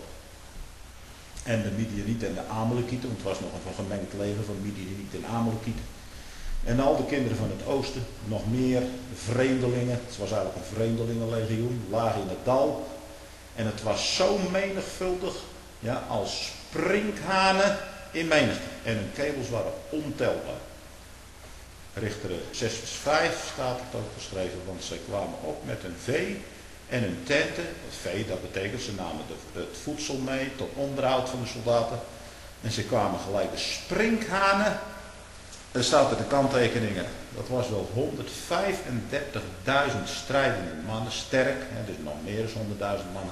En de Midianieten en de Amalekieten, want het was nog een gemengd leger van Midianieten en Amalekieten. En al de kinderen van het oosten, nog meer vreemdelingen. Het was eigenlijk een vreemdelingenlegioen, lagen in het dal. En het was zo menigvuldig, ja, als sprinkhanen in menigte. En hun kegels waren ontelbaar. Richteren 6 vers 5 staat het ook geschreven, want zij kwamen op met een vee en hun tenten. Het vee, dat betekent, ze namen het voedsel mee tot onderhoud van de soldaten. En ze kwamen gelijk de sprinkhanen. Er staat er de kanttekeningen, dat was wel 135.000 strijdende mannen, sterk, hè, dus nog meer dan 100.000 mannen.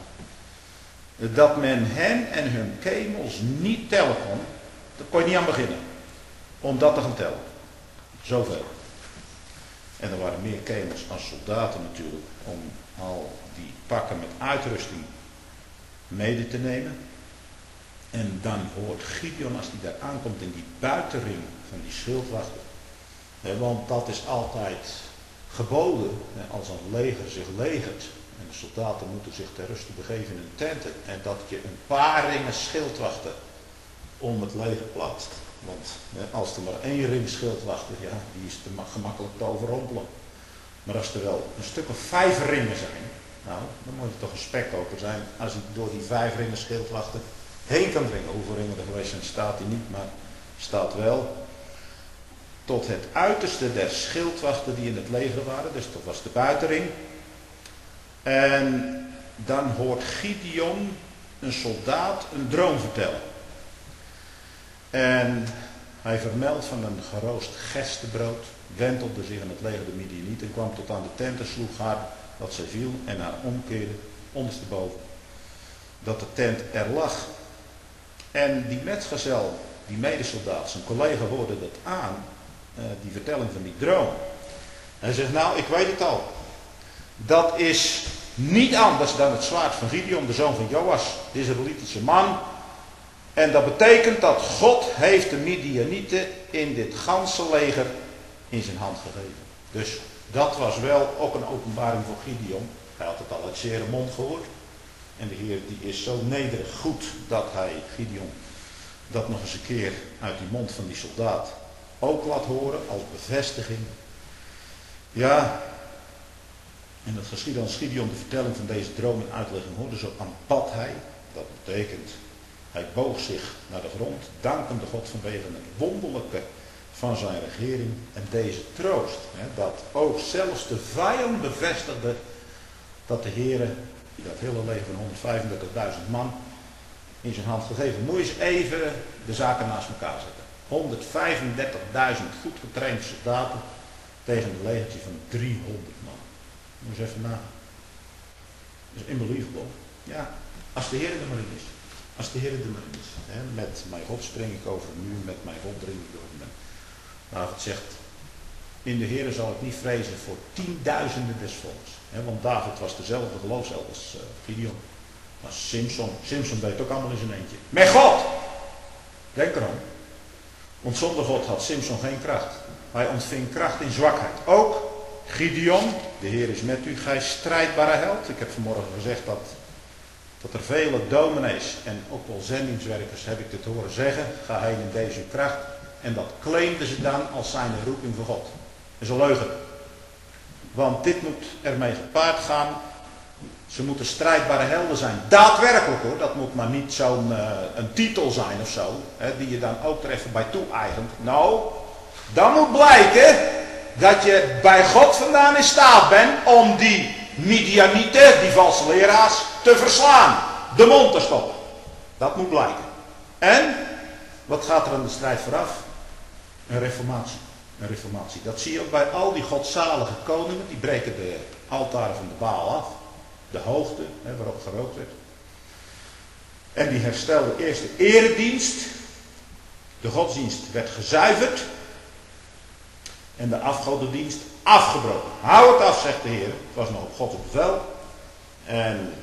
Dat men hen en hun kemels niet tellen kon, daar kon je niet aan beginnen, om dat te gaan tellen. Zoveel. En er waren meer kemels als soldaten natuurlijk, om al die pakken met uitrusting mede te nemen. En dan hoort Gideon, als hij daar aankomt in die buitenring van die schildwachten. Want dat is altijd geboden, als een leger zich legert. En de soldaten moeten zich ter ruste begeven in hun tenten. En dat je een paar ringen schildwachten om het leger plaatst. Want als er maar 1 ring schildwachten, ja, die is te gemakkelijk te overrompelen. Maar als er wel een stuk of 5 ringen zijn, nou, dan moet je toch een spekkoper zijn als hij door die 5 ringen schildwachten heen kan dringen. Hoeveel ringen er geweest zijn, staat hij niet, maar staat wel. Tot het uiterste der schildwachten die in het leger waren, dus dat was de buitenring. En dan hoort Gideon een soldaat een droom vertellen. En hij vermeldt van een geroost gerstebrood, wentelde zich in het leger de Midianieten en kwam tot aan de tent en sloeg haar dat zij viel en haar omkeerde ondersteboven. Dat de tent er lag. En die metgezel, die medesoldaat, zijn collega hoorde dat aan, die vertelling van die droom. Hij zegt, nou, ik weet het al. Dat is niet anders dan het zwaard van Gideon, de zoon van Joas, de Israëlitische man. En dat betekent dat God heeft de Midianieten in dit ganse leger in zijn hand gegeven. Dus dat was wel ook een openbaring voor Gideon. Hij had het al uit zere mond gehoord. En de Heer die is zo nederig goed dat hij Gideon dat nog eens een keer uit die mond van die soldaat ook laat horen als bevestiging. Ja, en het geschiedde als Gideon de vertelling van deze droom en uitlegging hoorde, zo aanbad hij. Dat betekent, hij boog zich naar de grond, dankende God vanwege het wonderlijke van zijn regering en deze troost. Dat ook zelfs de vijand bevestigde dat de Heer die dat hele leger van 135.000 man in zijn hand gegeven. Moet je eens even de zaken naast elkaar zetten. 135.000 goed getrainde soldaten tegen een legertje van 300 man. Moet je eens even nagaan. Dat is unbelievable. Ja, als de Heer er maar in is. Als de Heer er maar in is. Met mijn God spring ik over nu, met mijn God dring ik door. David zegt, in de Heer zal ik niet vrezen voor tienduizenden des volks. Want David was dezelfde geloofsheld als Gideon. Maar Simson deed ook allemaal in zijn eentje. Met God! Denk erom. Want zonder God had Simson geen kracht. Hij ontving kracht in zwakheid. Ook Gideon, de Heer is met u, gij strijdbare held. Ik heb vanmorgen gezegd dat er vele dominees en ook wel zendingswerkers, heb ik dit horen zeggen, ga heen in deze kracht. En dat claimden ze dan als zijn roeping voor God. Dat is een leugen. Want dit moet ermee gepaard gaan. Ze moeten strijdbare helden zijn. Daadwerkelijk hoor. Dat moet maar niet zo'n een titel zijn of zo. Die je dan ook er even bij toe-eigent. Nou, dan moet blijken dat je bij God vandaan in staat bent om die Midianieten, die valse leraars, te verslaan. De mond te stoppen. Dat moet blijken. En, wat gaat er aan de strijd vooraf? Een reformatie. Een reformatie. Dat zie je ook bij al die godzalige koningen. Die breken de altaren van de Baal af. De hoogte waarop gerookt werd. En die herstelden eerst de eredienst. De godsdienst werd gezuiverd. En de afgodendienst afgebroken. Hou het af, zegt de Heer. Het was nog op Gods bevel. En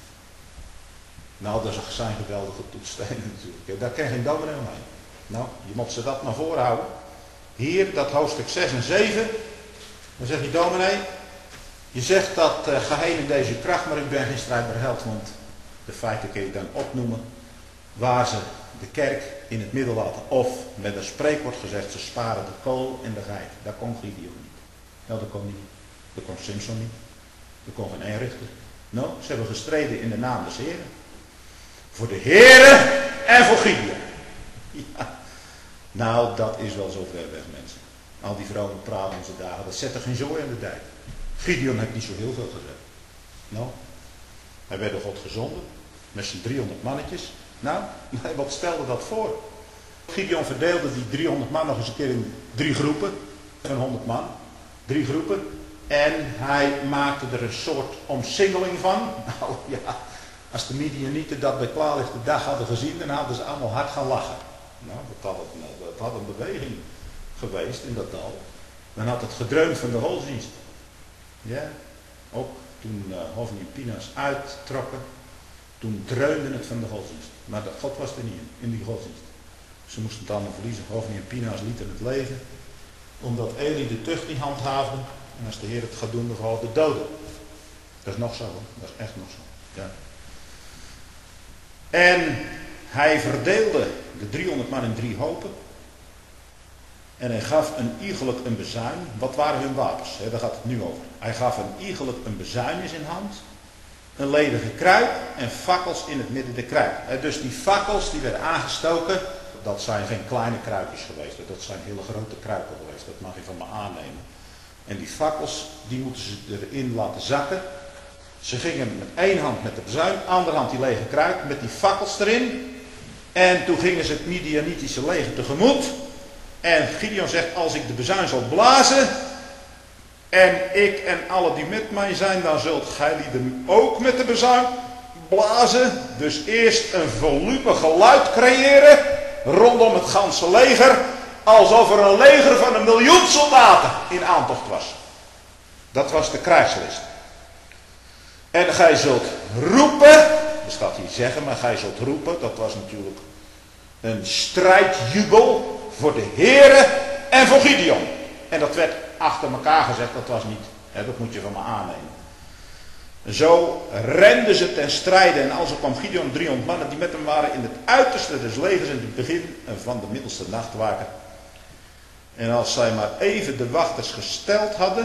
nou, dat is een geweldige toetssteen natuurlijk. Daar ken geen dominee omheen. Nou, je moet ze dat naar voren houden. Hier, dat hoofdstuk 6 en 7. Dan zegt die dominee. Je zegt dat ga heen in deze kracht, maar ik ben geen strijdbaar held. Want de feiten kun je dan opnoemen. Waar ze de kerk in het midden laten. Of met een spreekwoord gezegd, ze sparen de kool en de geit. Daar kon Gideon niet. Nou, dat kon niet. Dat kon Simson niet. Dat kon geen één richter. Nou, ze hebben gestreden in de naam des Heren. Voor de Heren en voor Gideon. Ja. Nou, dat is wel zo ver weg, mensen. Al die vrouwen praten onze dagen, dat zet er geen zooi aan de dijk. Gideon heeft niet zo heel veel gezegd. Nou, hij werd door God gezonden, met zijn 300 mannetjes. Nou, wat stelde dat voor? Gideon verdeelde die 300 man nog eens een keer in 3 groepen, van 100 man. 3 groepen. En hij maakte er een soort omsingeling van. Nou ja, als de Midianieten dat bij klaarlichte dag hadden gezien, dan hadden ze allemaal hard gaan lachen. Nou, dat had een beweging geweest in dat dal. Dan had het gedreun van de godsdienst. Ja, ook toen Hofni en Pinhas uittrokken, toen dreunde het van de godsdienst. Maar God was er niet in die godsdienst. Ze moesten het allemaal verliezen. Hofni en Pinhas lieten het leven, omdat Eli de tucht niet handhaafde. En als de Heer het gaat doen, dan vallen de doden. Dat is nog zo, hoor. Dat is echt nog zo. Ja. En hij verdeelde de 300 man in 3 hopen. En hij gaf een iegelijk een bezuin. Wat waren hun wapens? Daar gaat het nu over. Hij gaf een iegelijk een bezuin in zijn hand. Een ledige kruik en fakkels in het midden der kruik. Dus die fakkels die werden aangestoken. Dat zijn geen kleine kruikjes geweest. Dat zijn hele grote kruiken geweest. Dat mag je van me aannemen. En die fakkels die moeten ze erin laten zakken. Ze gingen met één hand met de bezuin, andere hand die lege kruik met die fakkels erin. En toen gingen ze het Midianitische leger tegemoet. En Gideon zegt, als ik de bezuin zal blazen, en ik en alle die met mij zijn, dan zult gij lieden ook met de bezuin blazen. Dus eerst een volume geluid creëren rondom het ganse leger, alsof er een leger van 1 miljoen soldaten in aantocht was. Dat was de krijgslist. En gij zult roepen, dat staat hier zeggen, maar gij zult roepen, dat was natuurlijk een strijdjubel voor de Heere en voor Gideon. En dat werd achter elkaar gezegd, dat was niet, dat moet je van me aannemen. Zo renden ze ten strijde en als er kwam Gideon 300 mannen die met hem waren in het uiterste des legers in het begin van de middelste nachtwaker. En als zij maar even de wachters gesteld hadden,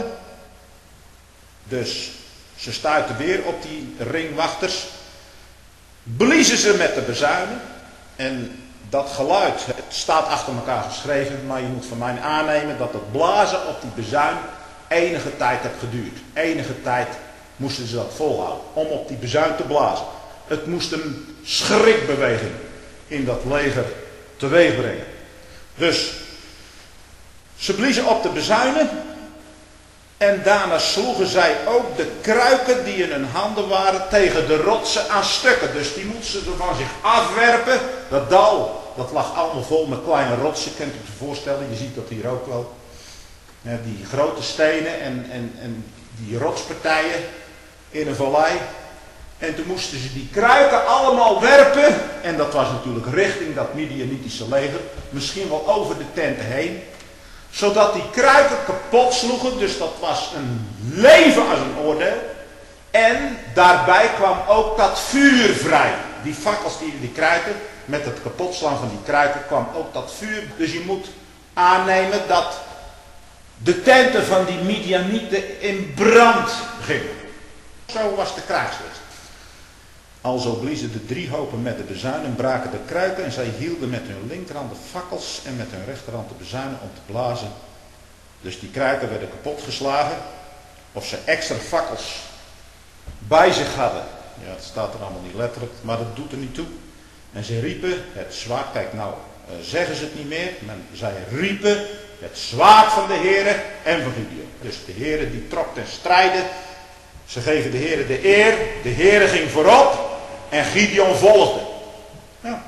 dus ze stuitten weer op die ringwachters, bliezen ze met de bezuinen en dat geluid, het staat achter elkaar geschreven, maar je moet van mij aannemen dat het blazen op die bezuin enige tijd heeft geduurd. Enige tijd moesten ze dat volhouden, om op die bezuin te blazen. Het moest een schrikbeweging in dat leger teweeg brengen. Dus ze bliezen op de bezuinen en daarna sloegen zij ook de kruiken die in hun handen waren tegen de rotsen aan stukken. Dus die moesten ze van zich afwerpen. Dat dal, dat lag allemaal vol met kleine rotsen. Kunt u zich voorstellen, je ziet dat hier ook wel. Die grote stenen en die rotspartijen in een vallei. En toen moesten ze die kruiken allemaal werpen. En dat was natuurlijk richting dat Midianitische leger. Misschien wel over de tenten heen. Zodat die kruiken kapot sloegen. Dus dat was een leven als een oordeel. En daarbij kwam ook dat vuur vrij. Die fakkels die in die kruiken, met het kapotslaan van die kruiken kwam ook dat vuur. Dus je moet aannemen dat de tenten van die Midianieten in brand gingen. Zo was de krijgslist. Alzo bliezen de 3 hopen met de bezuinen, braken de kruiken en zij hielden met hun linkerhand de fakkels en met hun rechterhand de bezuinen om te blazen. Dus die kruiken werden kapot geslagen. Of ze extra fakkels bij zich hadden. Ja, het staat er allemaal niet letterlijk, maar dat doet er niet toe. En ze riepen het zwaard, kijk nou zeggen ze het niet meer, maar zij riepen het zwaard van de Heere en van Gideon. Dus de Heere die trok ten strijde. Ze geven de Heere de eer. De Heere ging voorop. En Gideon volgde. Ja.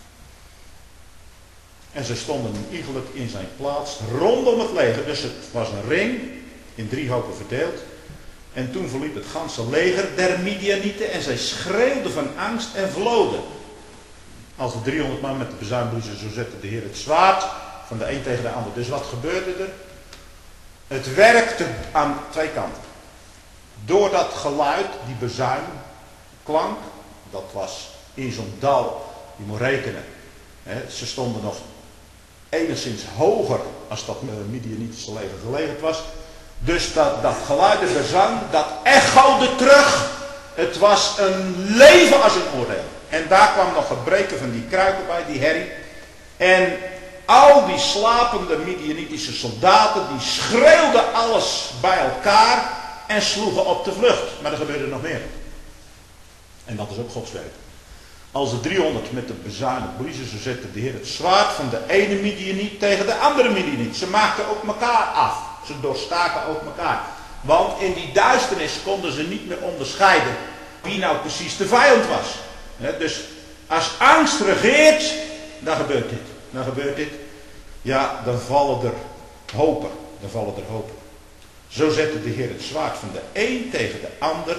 En ze stonden iegelijk in zijn plaats rondom het leger. Dus het was een ring in 3 hopen verdeeld. En toen verliep het ganse leger der Midianieten. En zij schreeuwden van angst en vloden. Als de 300 man met de bezuin bliezen, zo zette de Heer het zwaard van de een tegen de ander. Dus wat gebeurde er? Het werkte aan 2 kanten. Door dat geluid, die bezuinklank, dat was in zo'n dal, je moet rekenen. Ze stonden nog enigszins hoger als dat Midianitische leger gelegerd was. Dus dat geluid, de bezuin, dat echode terug. Het was een leven als een oordeel. En daar kwam nog het breken van die kruiken bij, die herrie. En al die slapende Midianitische soldaten, die schreeuwden alles bij elkaar en sloegen op de vlucht. Maar er gebeurde nog meer. En dat is ook Gods werk. Als de 300 met de bezuinen bliezen, zo zette de Heer het zwaard van de ene Midianiet tegen de andere Midianiet. Ze maakten ook elkaar af. Ze doorstaken ook elkaar. Want in die duisternis konden ze niet meer onderscheiden wie nou precies de vijand was. Dus als angst regeert, dan gebeurt dit. Dan gebeurt dit. Ja, dan vallen er hopen. Dan vallen er hopen. Zo zette de Heer het zwaard van de een tegen de ander.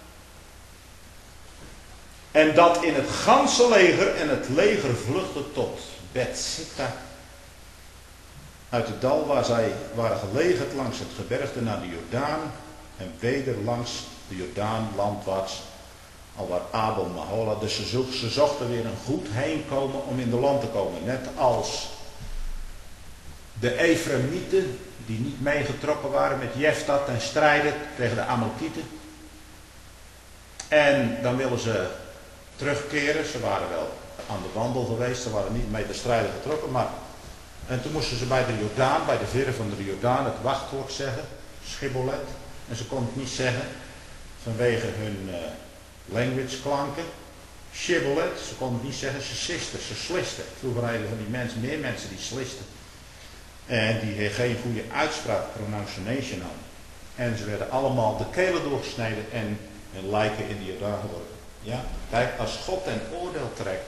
En dat in het ganse leger, en het leger vluchtte tot Bethsitta. Uit het dal waar zij waren gelegerd langs het gebergte naar de Jordaan. En weder langs de Jordaan landwaarts, alwaar Abel Mahola. Dus ze zochten weer een goed heenkomen om in de land te komen. Net als de Efraïmieten, die niet meegetrokken waren met Jefta ten strijde tegen de Amalekieten. En dan willen ze terugkeren. Ze waren wel aan de wandel geweest. Ze waren niet mee te strijden getrokken. Maar en toen moesten ze bij de Jordaan, bij de verre van de Jordaan, het wachtwoord zeggen. Schibbolet. En ze konden het niet zeggen. vanwege hun language klanken. Shibboleth, ze konden het niet zeggen, ze sisten, ze slisten. Vroeger hadden van die mensen, meer mensen die slisten. En die geen goede uitspraak, pronunciation hadden. En ze werden allemaal de kelen doorgesneden en hun lijken in de Jordaan geworpen. Ja? Kijk, als God ten oordeel trekt.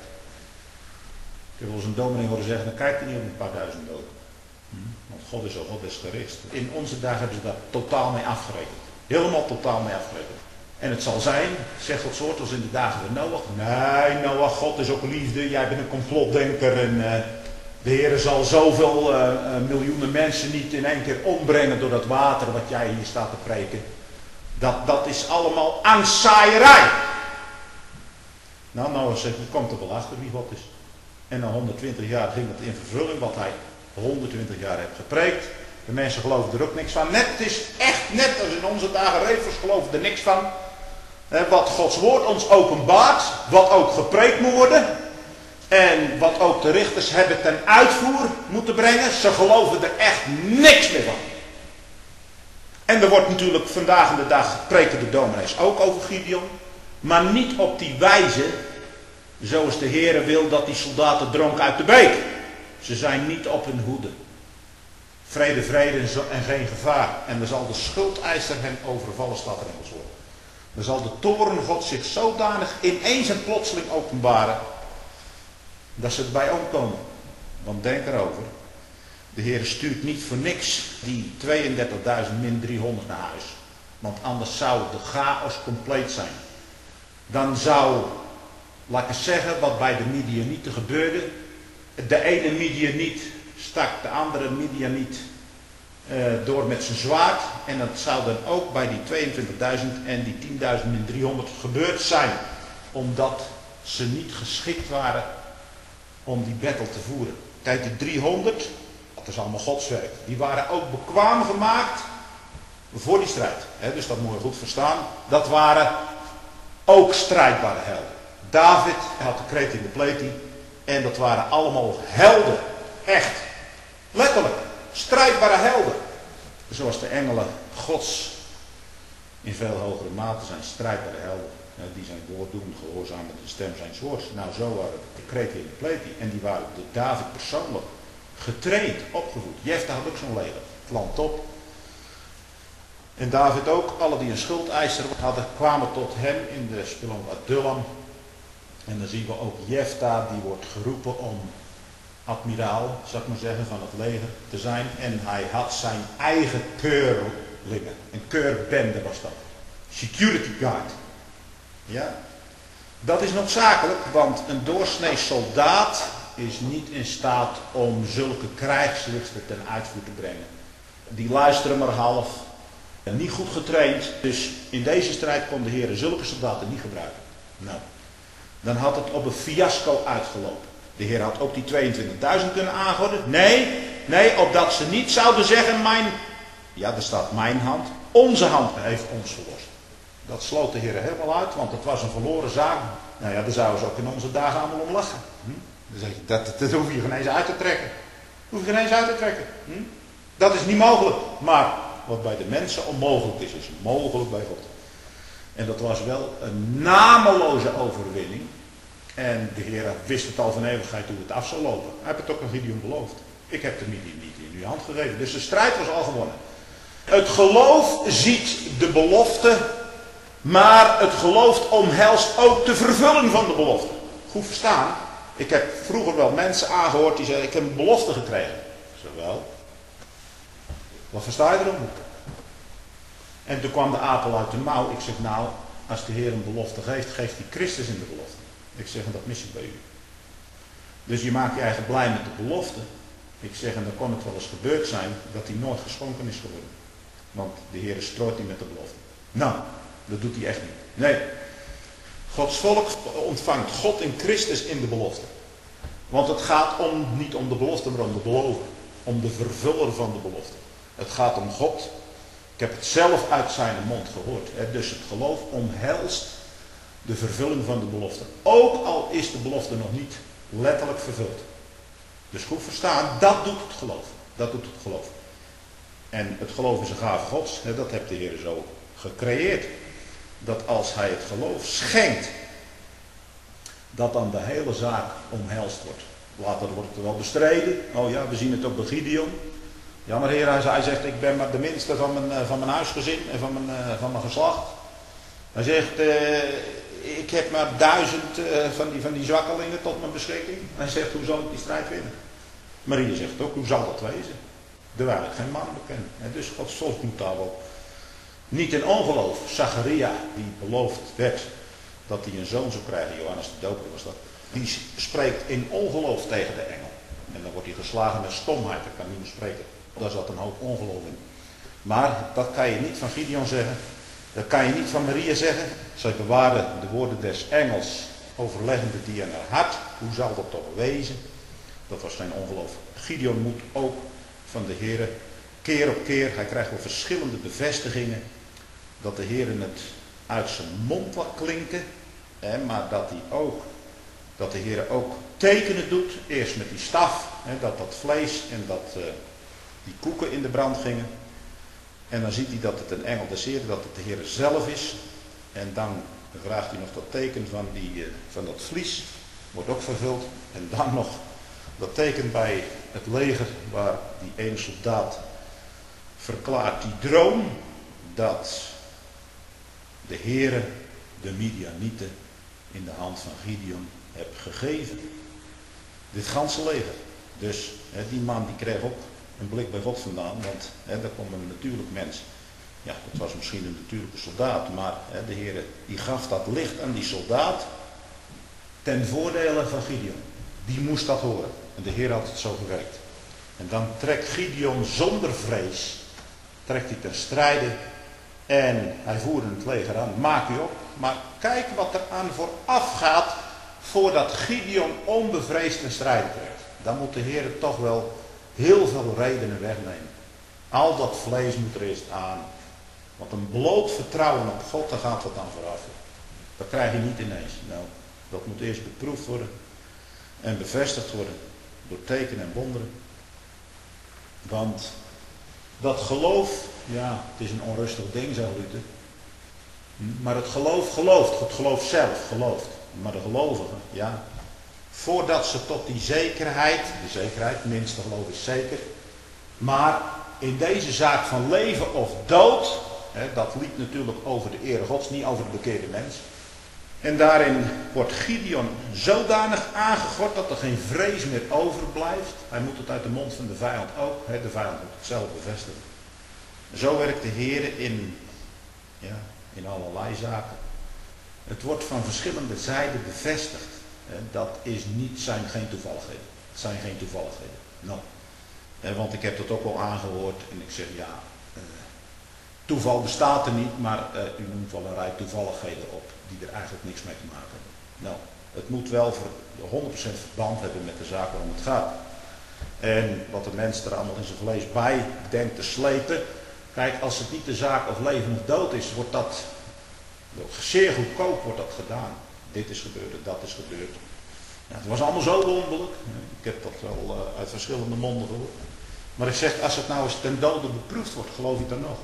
Ik heb wel eens een dominee horen zeggen, dan kijkt hij niet op een paar duizend doden. Want God is al God des gerichts. In onze dagen hebben ze daar totaal mee afgerekend. Helemaal totaal mee afgerekend. En het zal zijn, zegt Gods woord, als in de dagen van Noach. Nee, Noach, God is ook liefde, jij bent een complotdenker en de Heer zal zoveel miljoenen mensen niet in één keer ombrengen door dat water wat jij hier staat te preken. Dat is allemaal angstzaaierij. Nou, Noach zegt, je komt er wel achter wie God is. En na 120 jaar ging het in vervulling wat hij 120 jaar heeft gepreekt. De mensen geloven er ook niks van. Het is echt net als in onze dagen. Revers geloven er niks van. Wat Gods woord ons openbaart. Wat ook gepreekt moet worden. En wat ook de richters hebben ten uitvoer moeten brengen. Ze geloven er echt niks meer van. En er wordt natuurlijk vandaag in de dag preken de dominees ook over Gideon. Maar niet op die wijze. Zoals de Heere wil dat die soldaten dronken uit de beek. Ze zijn niet op hun hoede. Vrede, vrede en geen gevaar. En dan zal de schuldeiser hen overvallen, staat er in ons woord. Dan zal de toren God zich zodanig ineens en plotseling openbaren. Dat ze erbij omkomen. Want denk erover. De Heer stuurt niet voor niks die 32.000 min 300 naar huis. Want anders zou de chaos compleet zijn. Dan zou, laat ik eens zeggen, wat bij de Midianieten gebeurde. De ene Midianiet stak de andere Midianiet door met zijn zwaard. En dat zou dan ook bij die 22.000 en die 10.000 min 300 gebeurd zijn. Omdat ze niet geschikt waren om die battle te voeren. Kijk, die 300, dat is allemaal Gods werk. Die waren ook bekwaam gemaakt voor die strijd. Dus dat moet je goed verstaan. Dat waren ook strijdbare helden. David had de kreet in de pleti. En dat waren allemaal helden. Echt. Letterlijk. Strijdbare helden. Zoals de engelen Gods in veel hogere mate zijn strijdbare helden. Die zijn woord doen, gehoorzamen de stem zijn woords. Nou, zo waren de kreten in de pleti. En die waren door David persoonlijk getraind, opgevoed. Jefta had ook zo'n leger. Het land op. En David ook. Alle die een schuldeiser hadden, kwamen tot hem in de spelonk Adullam. En dan zien we ook Jefta, die wordt geroepen om admiraal, zou ik maar zeggen, van het leger te zijn. En hij had zijn eigen keurlingen. Een keurbende was dat. Security guard. Ja. Dat is noodzakelijk, want een doorsnee soldaat is niet in staat om zulke krijgslichten ten uitvoer te brengen. Die luisteren maar half. En niet goed getraind. Dus in deze strijd kon de Heer zulke soldaten niet gebruiken. Nou. Dan had het op een fiasco uitgelopen. De Heer had ook die 22.000 kunnen aanhouden. Nee, opdat ze niet zouden zeggen, er staat mijn hand, onze hand heeft ons verlost. Dat sloot de Heer helemaal uit, want het was een verloren zaak. Nou ja, daar zouden ze ook in onze dagen allemaal om lachen. Dan zeg je, dat hoef je geen eens uit te trekken. Dat is niet mogelijk. Maar wat bij de mensen onmogelijk is, is mogelijk bij God. En dat was wel een nameloze overwinning. En de Heer wist het al van eeuwigheid hoe het af zou lopen. Hij heeft het ook aan Gideon beloofd. Ik heb de niet in uw hand gegeven. Dus de strijd was al gewonnen. Het geloof ziet de belofte. Maar het geloof omhelst ook de vervulling van de belofte. Goed verstaan. Ik heb vroeger wel mensen aangehoord die zeiden, ik heb een belofte gekregen. Zowel. Wat versta je erom? En toen kwam de apel uit de mouw. Ik zeg, nou, als de Heer een belofte geeft, geeft hij Christus in de belofte. Ik zeg, en dat mis ik bij u. Dus je maakt je eigen blij met de belofte. Ik zeg, en dan kon het wel eens gebeurd zijn dat hij nooit geschonken is geworden. Want de Heer strooit niet met de belofte. Nou, dat doet hij echt niet. Nee. Gods volk ontvangt God in Christus in de belofte. Want het gaat niet om de belofte, maar om de belover. Om de vervuller van de belofte. Het gaat om God. Ik heb het zelf uit zijn mond gehoord. Dus het geloof omhelst de vervulling van de belofte. Ook al is de belofte nog niet letterlijk vervuld. Dus goed verstaan, dat doet het geloof. Dat doet het geloof. En het geloof is een gave Gods. Dat heeft de Heer zo gecreëerd. dat als hij het geloof schenkt, dat dan de hele zaak omhelst wordt. Later wordt het wel bestreden. Oh ja, we zien het ook bij Gideon. Ja, maar Heer, hij zegt, ik ben maar de minste van mijn huisgezin en van mijn geslacht. Hij zegt, ik heb maar 1000 van die zwakkelingen tot mijn beschikking. Hij zegt, hoe zal ik die strijd winnen? Maria zegt ook, hoe zal dat wezen? Terwijl ik geen man beken. En dus Gods volk moet daar wel niet in ongeloof. Zacharia, die beloofd werd dat hij een zoon zou krijgen, Johannes de Doper was dat. Die spreekt in ongeloof tegen de engel. En dan wordt hij geslagen met stomheid, dat kan niet meer spreken. Daar zat een hoop ongeloof in. Maar dat kan je niet van Gideon zeggen. Dat kan je niet van Maria zeggen. Zij bewaarde de woorden des engels, overleggende die in haar hart. Hoe zal dat toch wezen? Dat was geen ongeloof. Gideon moet ook van de Heer keer op keer, hij krijgt wel verschillende bevestigingen, dat de Heer het uit zijn mond laat klinken, maar dat de Heer ook tekenen doet. Eerst met die staf, dat vlees en die koeken in de brand gingen. En dan ziet hij dat het een engel des Heeren, dat het de Heer zelf is. En dan vraagt hij nog dat teken van dat vlies, wordt ook vervuld. En dan nog dat teken bij het leger, waar die ene soldaat verklaart die droom, dat de Heere de Midianieten in de hand van Gideon heeft gegeven. Dit ganse leger. Dus die man die kreeg ook een blik bij God vandaan, want daar kwam een natuurlijk mens. Ja, dat was misschien een natuurlijke soldaat, maar de Heere die gaf dat licht aan die soldaat ten voordele van Gideon. Die moest dat horen. En de Heer had het zo gewerkt. En dan trekt Gideon zonder vrees, trekt hij ten strijde en hij voerde het leger aan. Maak u op, maar kijk wat er aan vooraf gaat voordat Gideon onbevreesd ten strijde trekt. Dan moet de Heer toch wel heel veel redenen wegnemen. Al dat vlees moet er eerst aan. Want een bloot vertrouwen op God, daar gaat wat aan vooraf. Dat krijg je niet ineens. Nou, dat moet eerst beproefd worden en bevestigd worden door tekenen en wonderen. Want dat geloof, ja, het is een onrustig ding, zegt Luther. Maar het geloof gelooft, het geloof zelf gelooft. Maar de gelovigen, ja, voordat ze tot die zekerheid, de zekerheid, minste geloof is zeker, maar in deze zaak van leven of dood, dat liep natuurlijk over de ere Gods, niet over de bekeerde mens. En daarin wordt Gideon zodanig aangegord dat er geen vrees meer overblijft. Hij moet het uit de mond van de vijand ook. De vijand moet het zelf bevestigen. Zo werkt de Heer in allerlei zaken. Het wordt van verschillende zijden bevestigd. Dat zijn geen toevalligheden. Het zijn geen toevalligheden. No. Want ik heb dat ook wel aangehoord en ik zeg ja, toeval bestaat er niet, maar u noemt wel een rij toevalligheden op die er eigenlijk niks mee te maken hebben. Nou, het moet wel voor 100% verband hebben met de zaak waarom het gaat. En wat de mens er allemaal in zijn vlees bij denkt te slepen. Kijk, als het niet de zaak of leven of dood is, wordt dat zeer goedkoop wordt dat gedaan. Dit is gebeurd en dat is gebeurd. Ja, het was allemaal zo wonderlijk. Ik heb dat wel uit verschillende monden gehoord. Maar ik zeg, als het nou eens ten dode beproefd wordt, geloof je dan nog?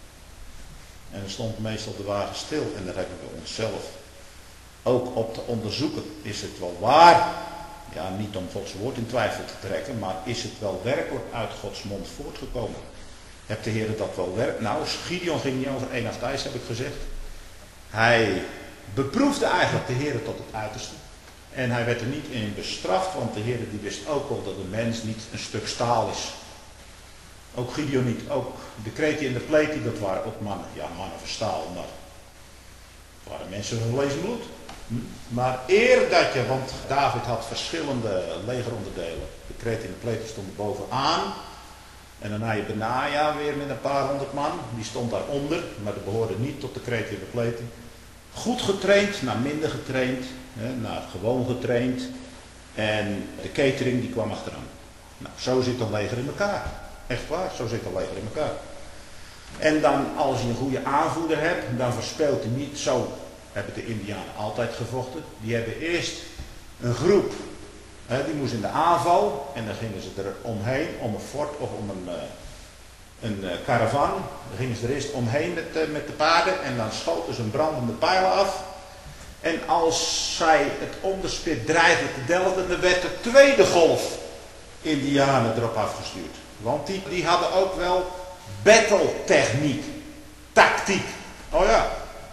En dan stond meestal de wagen stil en daar hebben we onszelf ook op te onderzoeken. Is het wel waar? Ja, niet om Gods woord in twijfel te trekken, maar is het wel werkelijk uit Gods mond voortgekomen? Hebt de Heer dat wel werk? Nou, Gideon ging niet over één nacht ijs, heb ik gezegd. Hij beproefde eigenlijk de Heer tot het uiterste. En hij werd er niet in bestraft, want de Heer die wist ook wel dat de mens niet een stuk staal is. Ook Gideon niet. Ook de kreti en de pleti, dat waren ook mannen. Ja, mannen van staal, maar het waren mensen van vlees en bloed. Maar eer dat je, want David had verschillende legeronderdelen. De kreti en de pleti stonden bovenaan. En dan had je Benaja weer met een paar honderd man. Die stond daaronder, maar dat behoorde niet tot de kreti en de pleti. Goed getraind, naar minder getraind, naar gewoon getraind. En de catering die kwam achteraan. Nou, zo zit een leger in elkaar. Echt waar, zo zit een leger in elkaar. En dan, als je een goede aanvoerder hebt, dan verspeelt hij niet. Zo hebben de Indianen altijd gevochten. Die hebben eerst een groep, die moest in de aanval. En dan gingen ze er omheen, om een fort of om een caravan. Dan gingen ze er eerst omheen met de paarden en dan schoten ze een brandende pijl af. En als zij het onderspit dreigden te delven, dan werd de tweede golf Indianen erop afgestuurd. Want die hadden ook wel battletechniek, tactiek. Oh ja,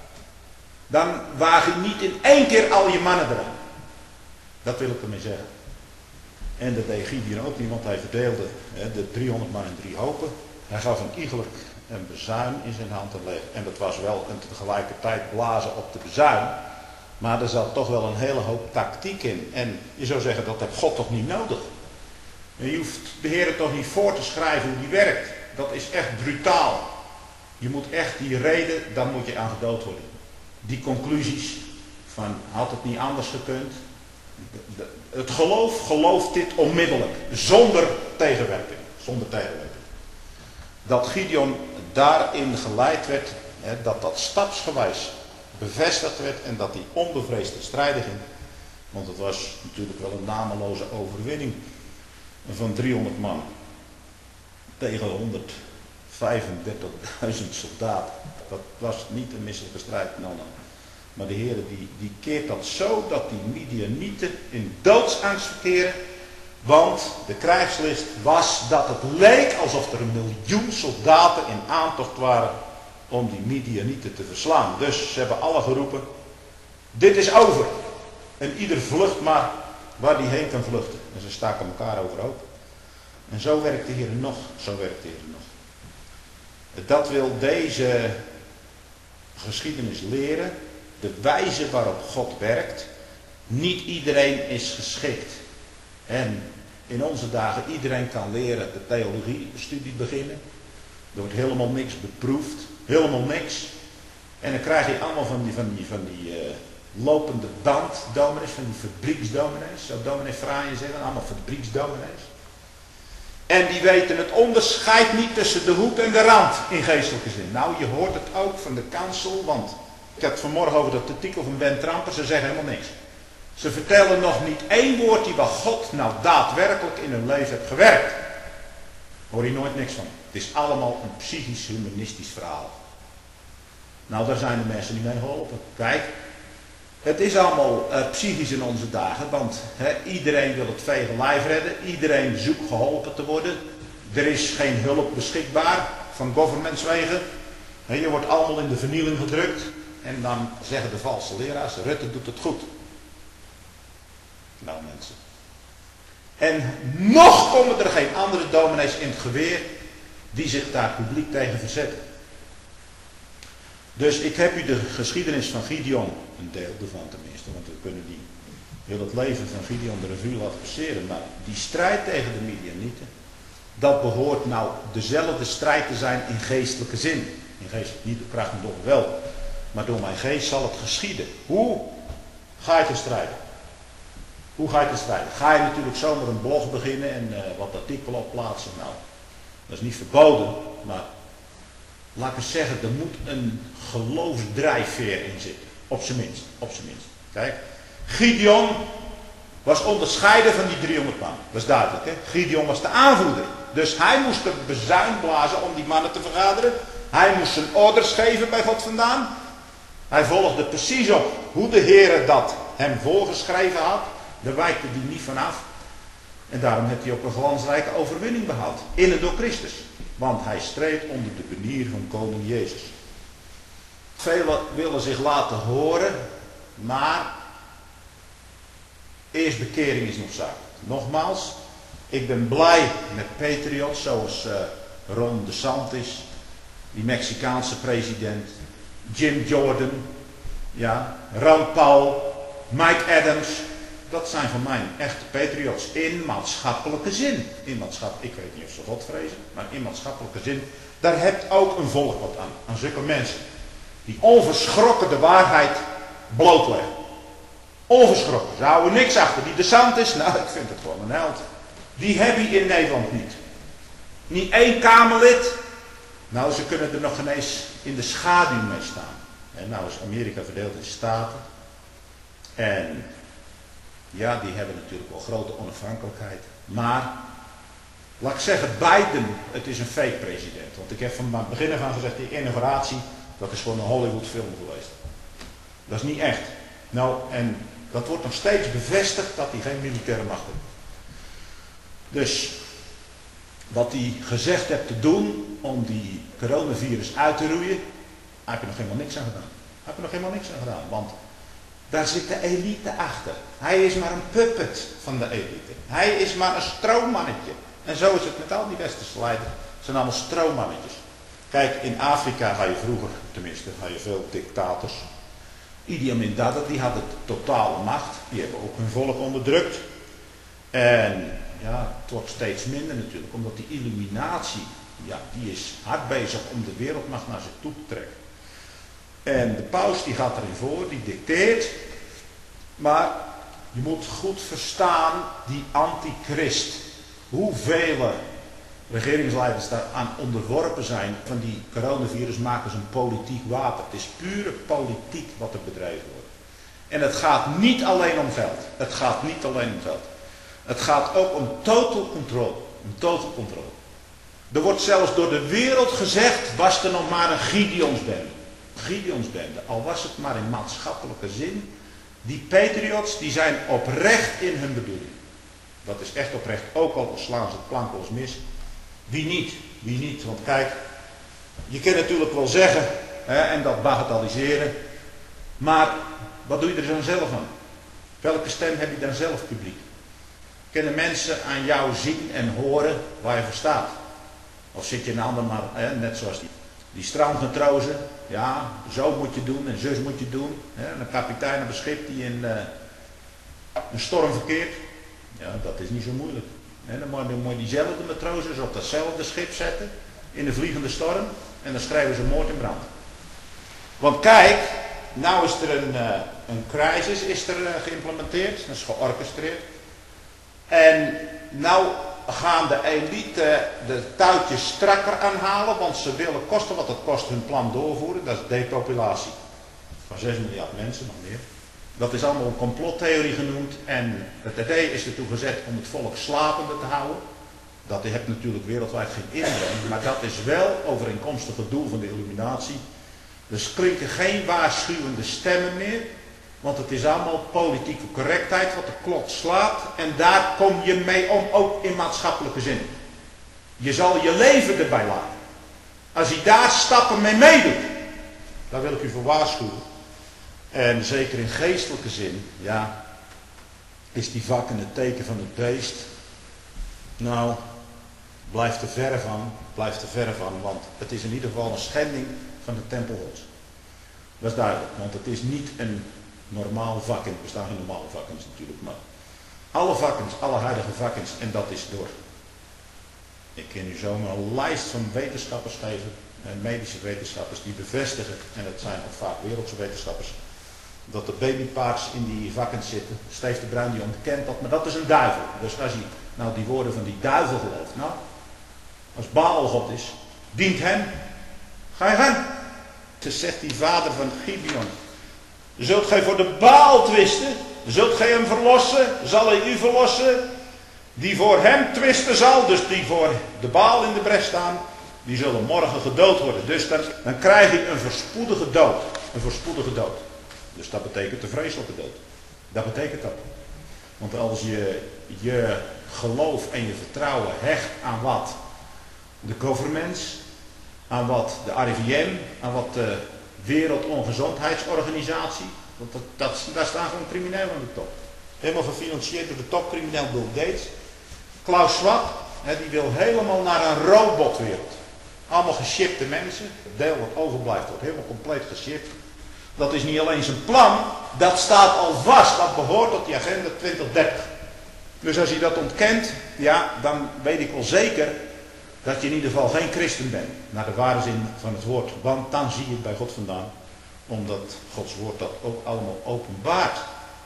dan waag je niet in één keer al je mannen eraan. Dat wil ik ermee zeggen. En dat deed Gideon ook niet, want hij verdeelde de 300 man in 3 hopen. Hij gaf een iegelijk een bezuin in zijn hand en dat was wel een tegelijkertijd blazen op de bezuin. Maar er zat toch wel een hele hoop tactiek in. En je zou zeggen, dat heeft God toch niet nodig? En je hoeft de Heer toch niet voor te schrijven hoe die werkt. Dat is echt brutaal. Je moet echt die reden, dan moet je aan gedood worden. Die conclusies van, had het niet anders gekund? Het geloof gelooft dit onmiddellijk. Zonder tegenwerking. Zonder tegenwerking. Dat Gideon daarin geleid werd, dat stapsgewijs bevestigd werd en dat hij onbevreesd te strijden ging. Want het was natuurlijk wel een nameloze overwinning van 300 man tegen 135.000 soldaten. Dat was niet een misselijke strijd, maar de Heer die keert dat zo dat die Midianieten in doodsangst verkeren. Want de krijgslist was dat het leek alsof er 1 miljoen soldaten in aantocht waren om die Midianieten te verslaan. Dus ze hebben alle geroepen, dit is over. En ieder vlucht maar waar die heen kan vluchten. En ze staken elkaar overhoop. En zo werkt de Heer nog. Zo werkt de Heer nog. Dat wil deze geschiedenis leren. De wijze waarop God werkt. Niet iedereen is geschikt. En in onze dagen, iedereen kan leren de theologiestudie beginnen. Er wordt helemaal niks beproefd. Helemaal niks. En dan krijg je allemaal van die lopende band dominees, van die fabrieksdominees. Zou dominee Fraaien zeggen, allemaal fabrieksdominees. En die weten het onderscheid niet tussen de hoek en de rand in geestelijke zin. Nou, je hoort het ook van de kansel, want ik had het vanmorgen over dat artikel van Ben Tramper, ze zeggen helemaal niks. Ze vertellen nog niet één woord die wat God nou daadwerkelijk in hun leven heeft gewerkt. Hoor je nooit niks van. Het is allemaal een psychisch-humanistisch verhaal. Nou, daar zijn de mensen niet mee geholpen. Kijk, het is allemaal psychisch in onze dagen, want iedereen wil het vege lijf redden. Iedereen zoekt geholpen te worden. Er is geen hulp beschikbaar van governmentswegen. Je wordt allemaal in de vernieling gedrukt. En dan zeggen de valse leraars, Rutte doet het goed. Nou mensen. En nog komen er geen andere dominees in het geweer die zich daar publiek tegen verzetten. Dus ik heb u de geschiedenis van Gideon, een deel ervan tenminste, want we kunnen heel het leven van Gideon de revue laten passeren. Maar die strijd tegen de Midianieten, dat behoort nou dezelfde strijd te zijn in geestelijke zin. In geestelijk, niet door kracht en door geweld, maar door mijn geest zal het geschieden. Hoe ga je te strijden? Hoe ga je te strijden? Ga je natuurlijk zomaar een blog beginnen en wat artikelen opplaatsen? Nou, dat is niet verboden, maar laat ik eens zeggen, er moet een geloofsdrijfveer in zitten. Op zijn minst. Op zijn minst. Kijk, Gideon was onderscheiden van die 300 man. Dat is duidelijk, hè? Gideon was de aanvoerder. Dus hij moest de bezuin blazen om die mannen te vergaderen. Hij moest zijn orders geven bij God vandaan. Hij volgde precies op hoe de Heer dat hem voorgeschreven had. Daar wijkte hij niet vanaf. En daarom heeft hij ook een glansrijke overwinning behaald. In en door Christus. Want hij streed onder de banier van koning Jezus. Velen willen zich laten horen. Maar eerst bekering is nog zaak. Nogmaals. Ik ben blij met patriots zoals Ron DeSantis. Die Mexicaanse president. Jim Jordan. Ja, Rand Paul. Mike Adams. Dat zijn van mij echte patriots in maatschappelijke zin. Ik weet niet of ze God vrezen, maar in maatschappelijke zin. Daar hebt ook een volk wat aan zulke mensen. Die onverschrokken de waarheid blootleggen. Onverschrokken. Ze houden niks achter. Die DeSantis, nou ik vind het gewoon een held. Die heb je in Nederland niet. Niet één Kamerlid. Nou, ze kunnen er nog ineens in de schaduw mee staan. En nou is Amerika verdeeld in staten. En ja, die hebben natuurlijk wel grote onafhankelijkheid. Maar laat ik zeggen, Biden, het is een fake president. Want ik heb van het begin af aan gezegd, die inauguratie, dat is gewoon een Hollywood film geweest. Dat is niet echt. Nou, en dat wordt nog steeds bevestigd dat hij geen militaire macht heeft. Dus, wat hij gezegd hebt te doen om die coronavirus uit te roeien, heb je nog helemaal niks aan gedaan. Heb je nog helemaal niks aan gedaan, want daar zit de elite achter. Hij is maar een puppet van de elite. Hij is maar een stroommannetje. En zo is het met al die westerse leiders. Het zijn allemaal stroommannetjes. Kijk, in Afrika had je vroeger, tenminste, had je veel dictators. Idi Amin Dada, die had het totale macht. Die hebben ook hun volk onderdrukt. En ja, het wordt steeds minder natuurlijk, omdat die illuminatie, ja, die is hard bezig om de wereldmacht naar zich toe te trekken. En de paus die gaat erin voor, die dicteert. Maar je moet goed verstaan, die antichrist. Hoeveel regeringsleiders daar aan onderworpen zijn van die coronavirus maken ze een politiek wapen. Het is pure politiek wat er bedreven wordt. En het gaat niet alleen om geld. Het gaat niet alleen om geld. Het gaat ook om total control. Om total control. Er wordt zelfs door de wereld gezegd, was er nog maar een Gideonsbende. Gideonsbende, al was het maar in maatschappelijke zin. Die patriots, die zijn oprecht in hun bedoeling. Dat is echt oprecht, ook al slaan ze het plankeloos mis. Wie niet? Wie niet? Want kijk, je kunt natuurlijk wel zeggen, en dat bagatelliseren. Maar, wat doe je er dan zelf aan? Welke stem heb je dan zelf publiek? Kunnen mensen aan jou zien en horen waar je voor staat? Of zit je een ander maar, net zoals die strandmatrozen. Ja, zo moet je doen en zus moet je doen. En een kapitein op een schip die in een storm verkeert. Ja, dat is niet zo moeilijk. Dan moet je diezelfde matrozen op datzelfde schip zetten. In de vliegende storm. En dan schrijven ze moord en brand. Want kijk, nou is er een crisis is er geïmplementeerd. Dat is georchestreerd. En nou gaan de elite de touwtjes strakker aanhalen, want ze willen kosten wat het kost hun plan doorvoeren. Dat is depopulatie. Van 6 miljard mensen, nog meer. Dat is allemaal een complottheorie genoemd en het idee is ertoe gezet om het volk slapende te houden. Dat heeft natuurlijk wereldwijd geen inbreng, maar dat is wel overeenkomstig het doel van de illuminatie. Dus klinken geen waarschuwende stemmen meer. Want het is allemaal politieke correctheid wat de klok slaat. En daar kom je mee om, ook in maatschappelijke zin. Je zal je leven erbij laten. Als je daar stappen mee meedoet. Daar wil ik u voor waarschuwen. En zeker in geestelijke zin. Ja. Is die vak in het teken van het beest. Nou. Blijf er verre van. Blijf er verre van. Want het is in ieder geval een schending van de tempelgods. Dat is duidelijk. Want het is niet een normaal vakken, er bestaan geen normale vakkens natuurlijk, maar alle vakkens, alle huidige vakkens, en dat is door. Ik kan u zomaar een lijst van wetenschappers geven, medische wetenschappers, die bevestigen, en het zijn ook vaak wereldse wetenschappers, dat er babyparts in die vakkens zitten. Steve de Bruin die ontkent dat, maar dat is een duivel. Dus als je nou die woorden van die duivel gelooft, nou, als Baal God is, dient hem, ga je gaan. Dus zegt die vader van Gideon. Zult gij voor de Baal twisten? Zult gij hem verlossen? Zal hij u verlossen? Die voor hem twisten zal, dus die voor de Baal in de bres staan, die zullen morgen gedood worden. Dus dan krijg je een verspoedige dood. Een verspoedige dood. Dus dat betekent een vreselijke dood. Dat betekent dat. Want als je je geloof en je vertrouwen hecht aan wat de governments, aan wat de RIVM, aan wat de Wereldongezondheidsorganisatie, want daar staan gewoon criminelen aan de top. Helemaal gefinancierd door de topcrimineel Bill Gates. Klaus Schwab, die wil helemaal naar een robotwereld. Allemaal geschipte mensen. Het deel wat overblijft wordt helemaal compleet geshipt. Dat is niet alleen zijn plan, dat staat al vast. Dat behoort tot die agenda 2030. Dus als je dat ontkent, ja, dan weet ik wel zeker dat je in ieder geval geen christen bent. Naar de ware zin van het woord. Want dan zie je het bij God vandaan. Omdat Gods woord dat ook allemaal openbaart.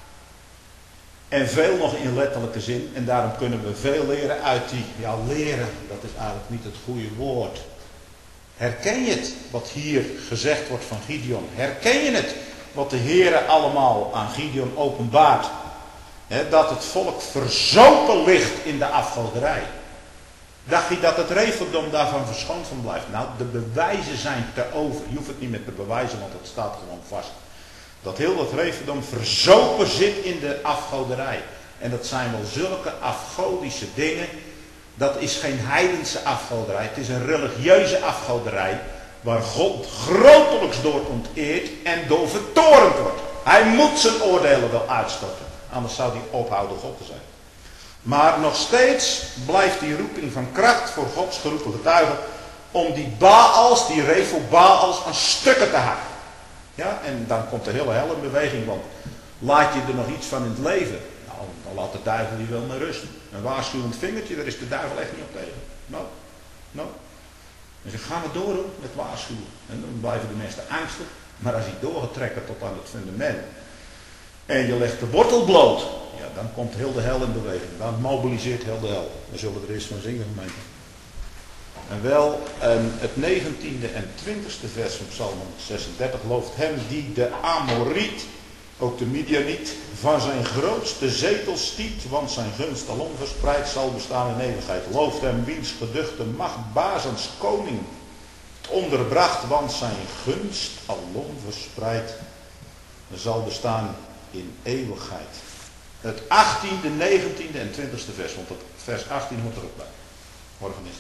En veel nog in letterlijke zin. En daarom kunnen we veel leren uit die, ja, leren, dat is eigenlijk niet het goede woord. Herken je het wat hier gezegd wordt van Gideon? Herken je het wat de Heere allemaal aan Gideon openbaart? Dat het volk verzopen ligt in de afgoderij. Dacht je dat het regeldom daarvan verschoond van blijft? Nou, de bewijzen zijn te over. Je hoeft het niet meer te bewijzen, want het staat gewoon vast. Dat heel dat regeldom verzopen zit in de afgoderij. En dat zijn wel zulke afgodische dingen. Dat is geen heidense afgoderij. Het is een religieuze afgoderij. Waar God grotelijks door onteerd en door vertorend wordt. Hij moet zijn oordelen wel uitstorten. Anders zou hij ophouden God te zijn. Maar nog steeds blijft die roeping van kracht voor Gods geroepen getuigen. Om die Baals, die Refo-Baals aan stukken te hakken. Ja, en dan komt de hele hel in beweging. Want laat je er nog iets van in het leven. Nou, dan laat de duivel die wel met rust. Een waarschuwend vingertje, daar is de duivel echt niet op tegen. Nou. En ze gaan we door met waarschuwen. En dan blijven de mensen angstig. Maar als hij doorgetrekken tot aan het fundament. En je legt de wortel bloot. Ja, dan komt heel de hel in beweging. Dan mobiliseert heel de hel. We zullen er eens van zingen, gemeente. En wel het 19e en 20e vers van Psalm 36 looft hem die de Amoriet, ook de Midianiet, van zijn grootste zetel stiet, want zijn gunst alom verspreid zal bestaan in eeuwigheid. Looft hem wiens geduchte macht Bazans koning onderbracht, want zijn gunst alom verspreid zal bestaan in eeuwigheid. Het 18e, 19e en 20e vers, want het vers 18 hoort er ook bij. Morgen is het.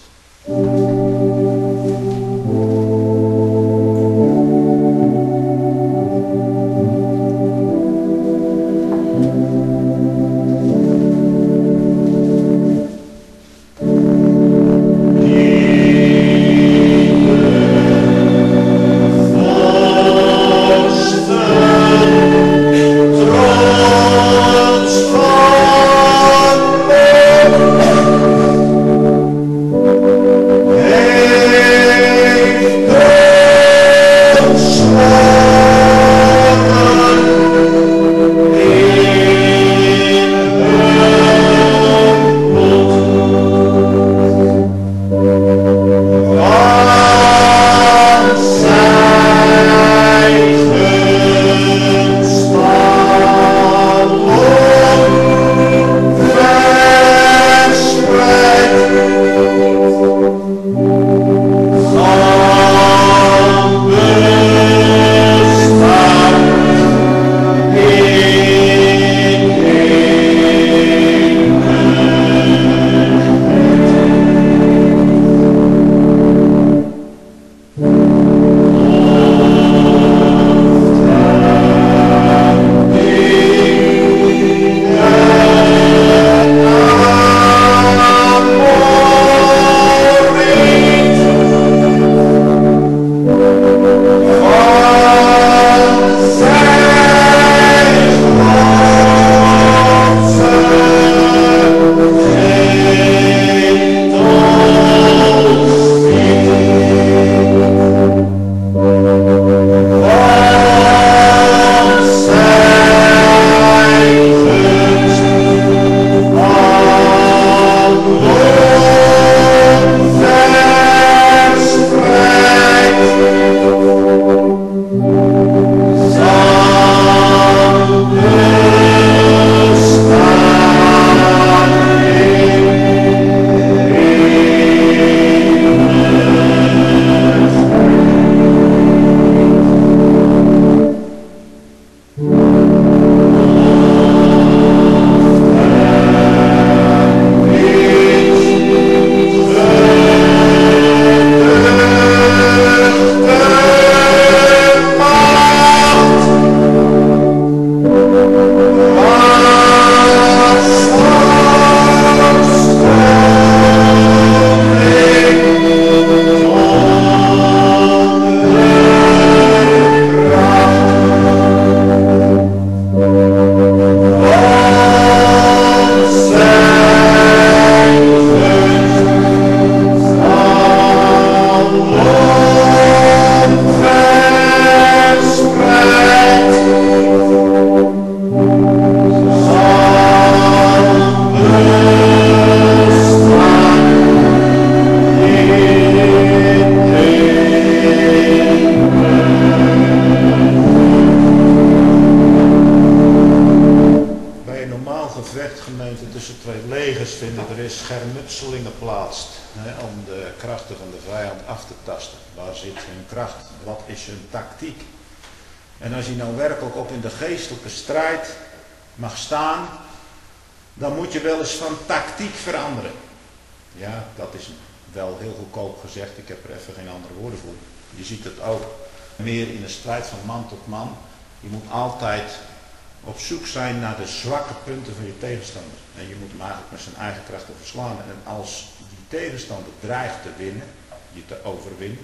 knutselingen plaatst om de krachten van de vijand af te tasten. Waar zit hun kracht? Wat is hun tactiek? En als je nou werkelijk op in de geestelijke strijd mag staan, dan moet je wel eens van tactiek veranderen. Ja, dat is wel heel goedkoop gezegd, ik heb er even geen andere woorden voor. Je ziet het ook meer in een strijd van man tot man. Je moet altijd op zoek zijn naar de zwakke punten van je tegenstander. En je moet hem eigenlijk met zijn eigen krachten verslaan. En als die tegenstander dreigt te winnen, je te overwinnen,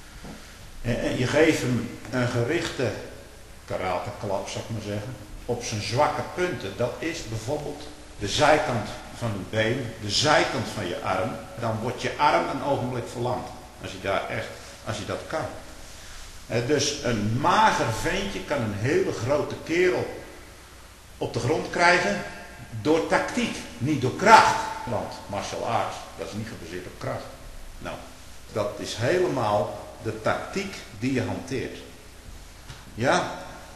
en je geeft hem een gerichte karateklap, zou ik maar zeggen, op zijn zwakke punten. Dat is bijvoorbeeld de zijkant van een been, de zijkant van je arm. Dan wordt je arm een ogenblik verlamd. Als je dat kan. Dus een mager ventje kan een hele grote kerel op de grond krijgen door tactiek, niet door kracht. Want martial arts, dat is niet gebaseerd op kracht. Nou, dat is helemaal de tactiek die je hanteert. Ja,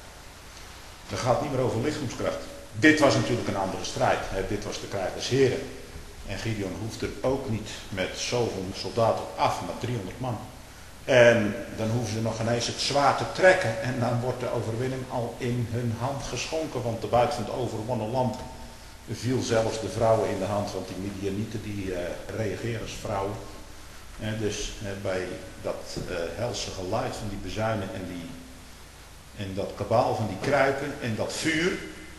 dat gaat niet meer over lichaamskracht. Dit was natuurlijk een andere strijd. Dit was de krijg des Heren. En Gideon hoefde ook niet met zoveel soldaten af, maar 300 man. En dan hoeven ze nog ineens het zwaard te trekken. En dan wordt de overwinning al in hun hand geschonken. Want de buit van het overwonnen land viel zelfs de vrouwen in de hand. Want die Midianieten die reageren als vrouwen. En dus bij dat helse geluid van die bezuinen en dat kabaal van die kruiken en dat vuur.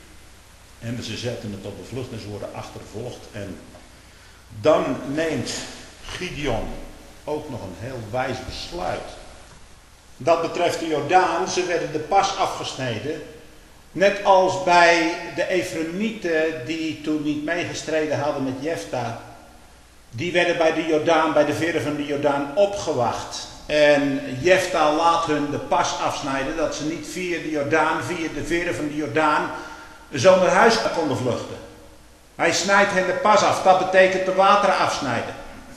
En ze zetten het op de vlucht en ze worden achtervolgd. En dan neemt Gideon ook nog een heel wijs besluit. Dat betreft de Jordaan, ze werden de pas afgesneden. Net als bij de Efremieten die toen niet meegestreden hadden met Jefta. Die werden bij de Jordaan, bij de veren van de Jordaan opgewacht. En Jefta laat hun de pas afsnijden, dat ze niet via de Jordaan, via de veren van de Jordaan, zo naar huis konden vluchten. Hij snijdt hen de pas af, dat betekent de wateren afsnijden.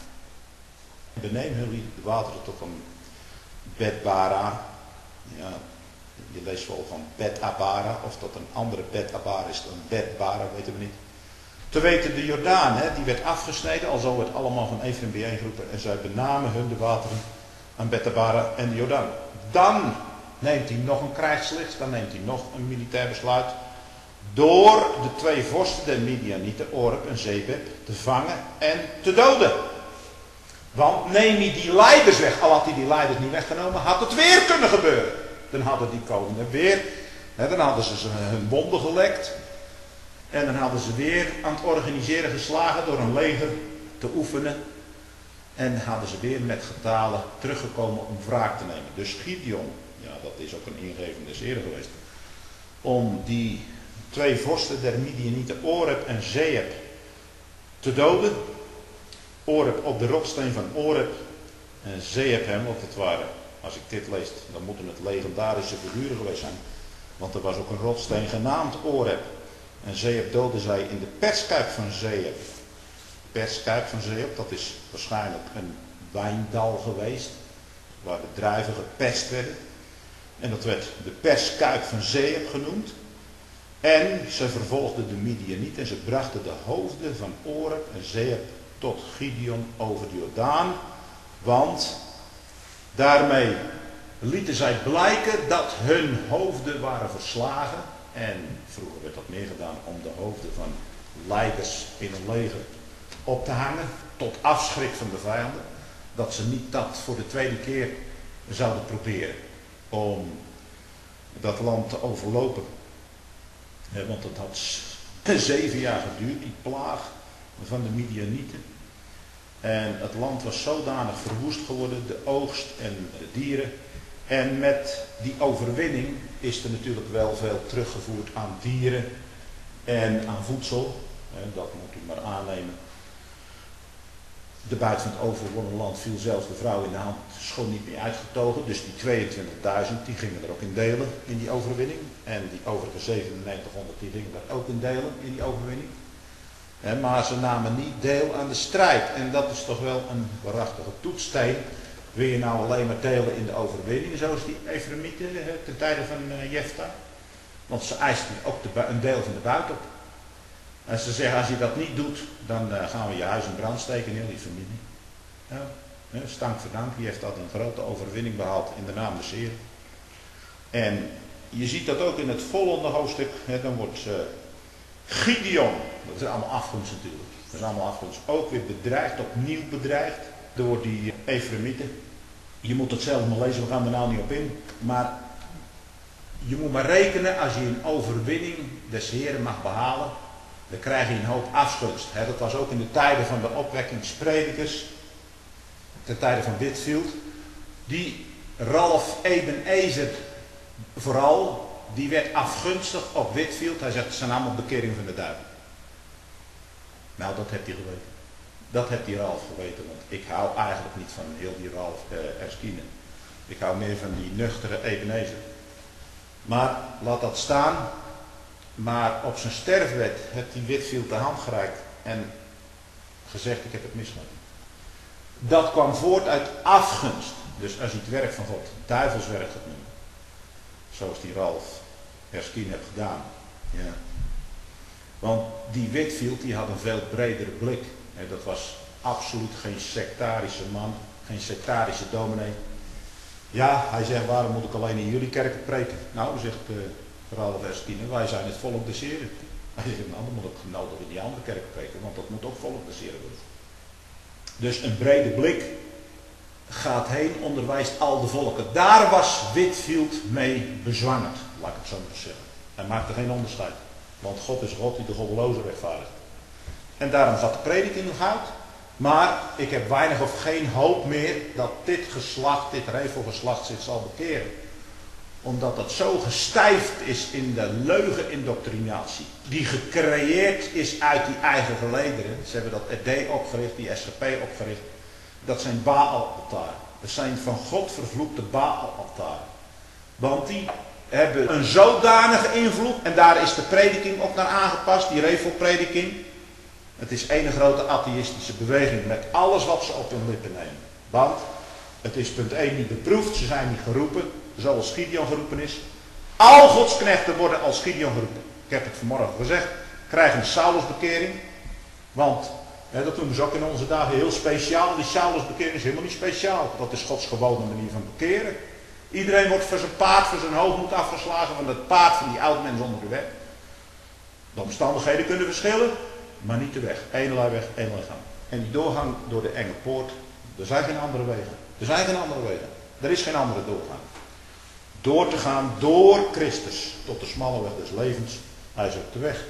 Beneem jullie de wateren tot een Betbara. Ja, je leest wel van Betabara, of dat een andere Betabara is dan Betbara, weten we niet. Te weten de Jordaan, die werd afgesneden, alzo werd allemaal van Efraim bijeengeroepen. En zij benamen hun de wateren aan Betabara en de Jordaan. Dan neemt hij nog een krijgslicht, dan neemt hij nog een militair besluit. Door de twee vorsten, de Midianieten, Oreb en Zebeb, te vangen en te doden. Want neem hij die leiders weg, al had hij die leiders niet weggenomen, had het weer kunnen gebeuren. Dan hadden die koningen weer, dan hadden ze hun wonden gelekt. En dan hadden ze weer aan het organiseren geslagen door een leger te oefenen. En hadden ze weer met getalen teruggekomen om wraak te nemen. Dus Gideon, ja, dat is ook een ingevende Heren geweest. Om die twee vorsten der Midianieten, Oreb en Zeeb, te doden. Oreb op de rotsteen van Oreb en Zeeb hem, want het waren, als ik dit lees, dan moeten het legendarische figuren geweest zijn. Want er was ook een rotsteen genaamd Oreb. En Zeeb doodde zij in de perskuip van Zeeb. De perskuip van Zeeb, dat is waarschijnlijk een wijndal geweest, waar de druiven gepest werden. En dat werd de perskuip van Zeeb genoemd. En ze vervolgden de Midianieten en ze brachten de hoofden van Oreb en Zeeb tot Gideon over de Jordaan. Want daarmee lieten zij blijken dat hun hoofden waren verslagen. En vroeger werd dat meer gedaan om de hoofden van leiders in een leger op te hangen. Tot afschrik van de vijanden. Dat ze niet dat voor de tweede keer zouden proberen om dat land te overlopen. Want het had 7 jaar geduurd, die plaag van de Midianieten. En het land was zodanig verwoest geworden, de oogst en de dieren. En met die overwinning is er natuurlijk wel veel teruggevoerd aan dieren en aan voedsel. Dat moet u maar aannemen. De buit van het overwonnen land viel zelfs de vrouw in de hand, schoon niet meer uitgetogen. Dus die 22.000 die gingen er ook in delen in die overwinning. En die overige 9700 die gingen er ook in delen in die overwinning. Maar ze namen niet deel aan de strijd. En dat is toch wel een waarachtige toetssteen. Wil je nou alleen maar delen in de overwinning, zoals die Efremieten ten tijde van Jefta? Want ze eisten ook een deel van de buit op. En ze zeggen, als je dat niet doet, dan gaan we je huis in brand steken, heel die familie. Ja, stank voor dank, die heeft dat een grote overwinning behaald in de naam des Heeren. En je ziet dat ook in het volgende hoofdstuk, dan wordt Gideon, dat is allemaal afgunst natuurlijk, dat is allemaal afgunst, ook weer bedreigd, opnieuw bedreigd door die Efremieten. Je moet het zelf maar lezen, we gaan er nou niet op in, maar je moet maar rekenen, als je een overwinning des Heren mag behalen, dan krijg je een hoop afgunst. Dat was ook in de tijden van de opwekkingspredikers, ten tijde van Whitefield. Die Ralph Ebenezer vooral, die werd afgunstig op Whitefield. Hij zegt, het zijn allemaal bekeringen van de duivel. Nou, dat heeft hij geweten. Dat heeft die Ralph geweten, want ik hou eigenlijk niet van heel die Ralph Erskine. Ik hou meer van die nuchtere Ebenezer. Maar laat dat staan. Maar op zijn sterfbed heeft die Whitefield de hand gereikt en gezegd, ik heb het misgedaan. Dat kwam voort uit afgunst. Dus als je het werk van God duivelswerk gaat noemen, zoals die Ralph Erskine heeft gedaan. Ja. Want die Whitefield die had een veel bredere blik. Dat was absoluut geen sectarische man, geen sectarische dominee. Ja, hij zegt, waarom moet ik alleen in jullie kerken preken? Nou, zegt Ralph Erskine, wij zijn het volk des Heren. Hij zegt, nou, dan moet ik nodig in die andere kerken preken, want dat moet ook volk des Heren worden. Dus een brede blik gaat heen, onderwijst al de volken. Daar was Whitefield mee bezwangerd, laat ik het zo maar zeggen. Hij maakte geen onderscheid, want God is God die de goddelozen rechtvaardigt. En daarom gaat de prediking nog uit. Maar ik heb weinig of geen hoop meer dat dit geslacht, dit revelgeslacht zich zal bekeren. Omdat dat zo gestijfd is in de leugenindoctrinatie. Die gecreëerd is uit die eigen gelederen. Ze hebben dat ED opgericht, die SGP opgericht. Dat zijn Baal-altaren. Dat zijn van God vervloekte Baal-altaren. Want die hebben een zodanige invloed. En daar is de prediking ook naar aangepast, die revelprediking. Het is één grote atheïstische beweging met alles wat ze op hun lippen nemen. Want het is punt 1 niet beproefd, ze zijn niet geroepen, zoals Gideon geroepen is. Al Gods knechten worden als Gideon geroepen. Ik heb het vanmorgen gezegd, krijgen een Saulusbekering. Want, dat noemen ze ook in onze dagen heel speciaal. Die Saulusbekering is helemaal niet speciaal. Dat is Gods gewone manier van bekeren. Iedereen wordt voor zijn paard, voor zijn hoogmoed afgeslagen van het paard van die oud mens onder de weg. De omstandigheden kunnen verschillen. Maar niet de weg. Eén weg, één gang. En die doorgang door de enge poort, er zijn geen andere wegen. Er zijn geen andere wegen. Er is geen andere doorgang. Door te gaan door Christus tot de smalle weg des levens. Hij is ook de weg.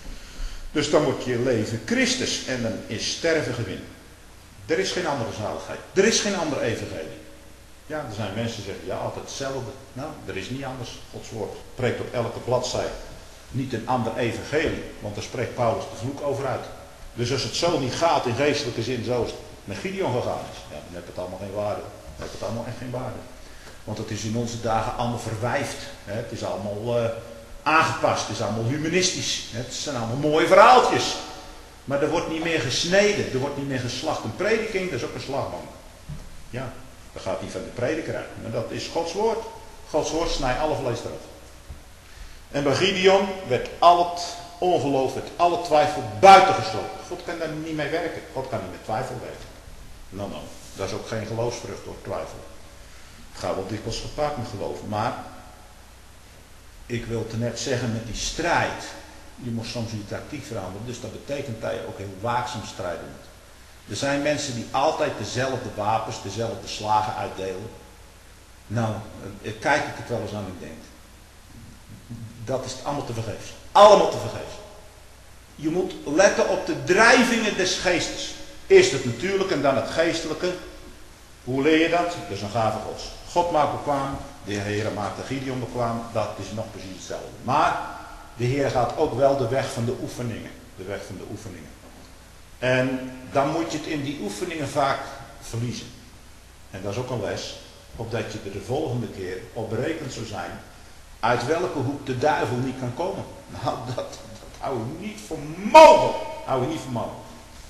Dus dan wordt je leven Christus en dan is sterven gewin. Er is geen andere zaligheid. Er is geen andere evangelie. Ja, er zijn mensen die zeggen, ja, altijd hetzelfde. Nou, er is niet anders. Gods woord preekt op elke bladzijde. Niet een ander evangelie, want daar spreekt Paulus de vloek over uit. Dus als het zo niet gaat in geestelijke zin zoals het met Gideon gegaan is, ja, dan heeft het allemaal geen waarde. Dan heeft het allemaal echt geen waarde. Want het is in onze dagen allemaal verwijfd. Het is allemaal aangepast, het is allemaal humanistisch. Het zijn allemaal mooie verhaaltjes. Maar er wordt niet meer gesneden, er wordt niet meer geslacht. Een prediking, dat is ook een slagbank. Ja, dat gaat niet van de prediker uit. Maar dat is Gods woord. Gods woord snijdt alle vlees eraf. En bij Gideon werd al het ongeloof, alle twijfel buitengesloten. God kan daar niet mee werken. God kan niet met twijfel werken. Nou, dat is ook geen geloofsvrucht door twijfel. Het gaat wel dikwijls gepaard met geloof. Maar ik wil het net zeggen met die strijd. Je moet soms je tactiek veranderen. Dus dat betekent dat je ook heel waakzaam strijden moet. Er zijn mensen die altijd dezelfde wapens, dezelfde slagen uitdelen. Nou, kijk ik het wel eens aan en denk. Dat is allemaal te vergeefs. Allemaal te vergeefs. Je moet letten op de drijvingen des geestes. Eerst het natuurlijke en dan het geestelijke. Hoe leer je dat? Dat is een gave Gods. God maakt bekwaam. De Heer maakt de Gideon bekwaam. Dat is nog precies hetzelfde. Maar de Heer gaat ook wel de weg van de oefeningen. De weg van de oefeningen. En dan moet je het in die oefeningen vaak verliezen. En dat is ook een les. Opdat je er de volgende keer op berekend zou zijn. Uit welke hoek de duivel niet kan komen. Nou, dat hou je niet voor mogelijk. Hou je niet voor mogelijk.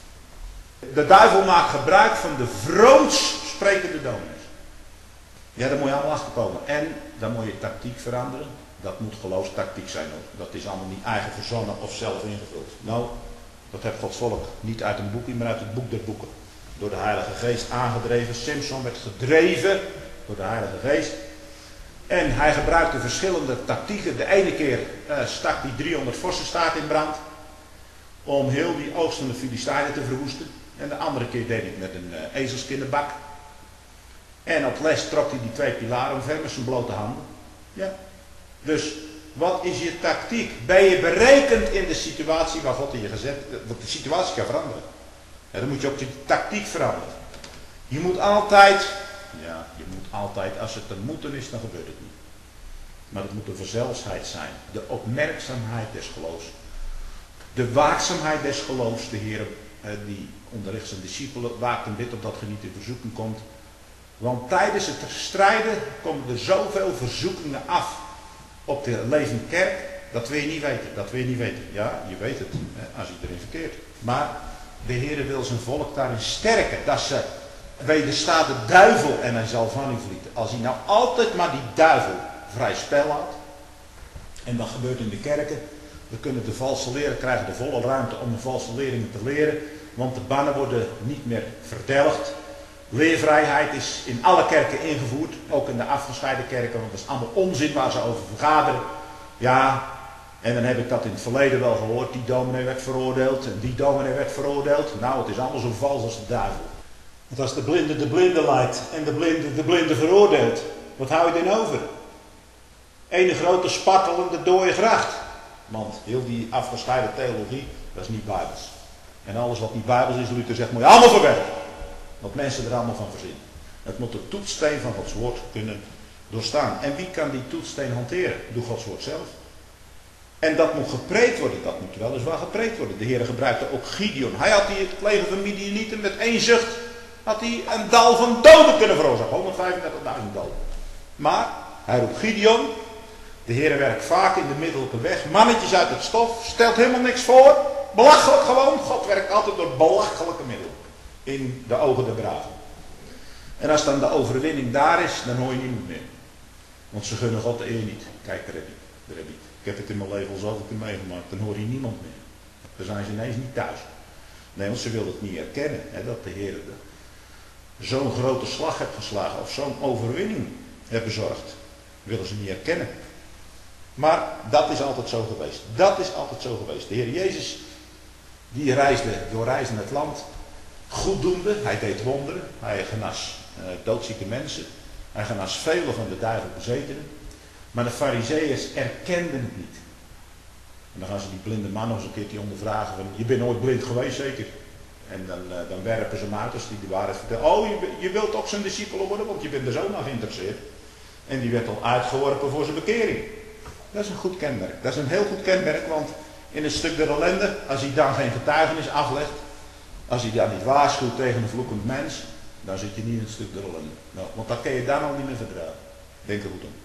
De duivel maakt gebruik van de vroomst sprekende dominees. Ja, daar moet je allemaal achter komen. En dan moet je tactiek veranderen. Dat moet geloofstactiek zijn hoor. Dat is allemaal niet eigen verzonnen of zelf ingevuld. Nou, dat heeft Gods volk niet uit een boekje, maar uit het boek der boeken. Door de Heilige Geest aangedreven. Samson werd gedreven door de Heilige Geest. En hij gebruikte verschillende tactieken. De ene keer stak hij 300 vorstenstaart in brand. Om heel die oogst van de Filistijnen te verwoesten. En de andere keer deed hij het met een ezelskinderbak. En op les trok hij die 2 pilaren omver met zijn blote handen. Ja. Dus wat is je tactiek? Ben je berekend in de situatie waar God in je gezet? Want de situatie kan veranderen. Ja, dan moet je ook je tactiek veranderen. Je moet altijd, als het een moeten is, dan gebeurt het niet. Maar het moet een vanzelfsheid zijn. De opmerkzaamheid des geloofs. De waakzaamheid des geloofs. De Heer die onderricht zijn discipelen, waakt en bidt opdat je niet in verzoeking komt. Want tijdens het strijden komen er zoveel verzoekingen af op de levende kerk. Dat wil je niet weten. Dat wil je niet weten. Ja, je weet het als je erin verkeert. Maar de Heer wil zijn volk daarin sterken. Dat ze wederstaat de duivel en hij zal van u vlieten. Als hij nou altijd maar die duivel vrij spel had. En dat gebeurt in de kerken. We kunnen de valse leren krijgen de volle ruimte om de valse leringen te leren. Want de bannen worden niet meer verdelgd. Leervrijheid is in alle kerken ingevoerd. Ook in de afgescheiden kerken. Want dat is allemaal onzin waar ze over vergaderen. Ja, en dan heb ik dat in het verleden wel gehoord. Die dominee werd veroordeeld en die dominee werd veroordeeld. Nou, het is allemaal zo vals als de duivel. Want als de blinde leidt en de blinde veroordeelt, wat hou je dan over? Ene grote spartelende dode gracht. Want heel die afgescheiden theologie, dat is niet bijbels. En alles wat niet bijbels is, Luther zegt, moet je allemaal verwerpen. Wat mensen er allemaal van verzinnen. Het moet de toetssteen van Gods woord kunnen doorstaan. En wie kan die toetssteen hanteren? Doe Gods woord zelf. En dat moet gepreekt worden. Dat moet weliswaar gepreekt worden. De Heer gebruikte ook Gideon. Hij had het leger van Midianieten met één zucht. Had hij een dal van doden kunnen veroorzaken. 135.000 doden. Maar hij roept Gideon. De Heer werkt vaak in de middellijke weg. Mannetjes uit het stof. Stelt helemaal niks voor. Belachelijk gewoon. God werkt altijd door belachelijke middelen. In de ogen der braven. En als dan de overwinning daar is, dan hoor je niemand meer. Want ze gunnen God de eer niet. Kijk, daar heb je. Ik heb het in mijn leven al zoveel keer meegemaakt. Dan hoor je niemand meer. Dan zijn ze ineens niet thuis. Nee, want ze wilden het niet erkennen. Hè, dat de Heer zo'n grote slag heeft geslagen. Of zo'n overwinning heeft bezorgd. Willen ze niet erkennen. Maar dat is altijd zo geweest. Dat is altijd zo geweest. De Heer Jezus, die doorreisde het land. Goeddoende. Hij deed wonderen. Hij genas doodzieke mensen. Hij genas vele van de duivel bezetenen. Maar de Farizeeërs erkenden het niet. En dan gaan ze die blinde man nog eens een keertje ondervragen. Van, je bent nooit blind geweest, zeker? En dan werpen ze hem uit als die de waarheid vertelt. Oh, je wilt ook zijn discipelen worden, want je bent er zo naar geïnteresseerd. En die werd al uitgeworpen voor zijn bekering. Dat is een goed kenmerk. Dat is een heel goed kenmerk, want in het stuk der ellende, als hij dan geen getuigenis aflegt, als hij dan niet waarschuwt tegen een vloekend mens, dan zit je niet in het stuk der ellende. Nou, want dan kun je daar al niet meer verdragen. Denk er goed om.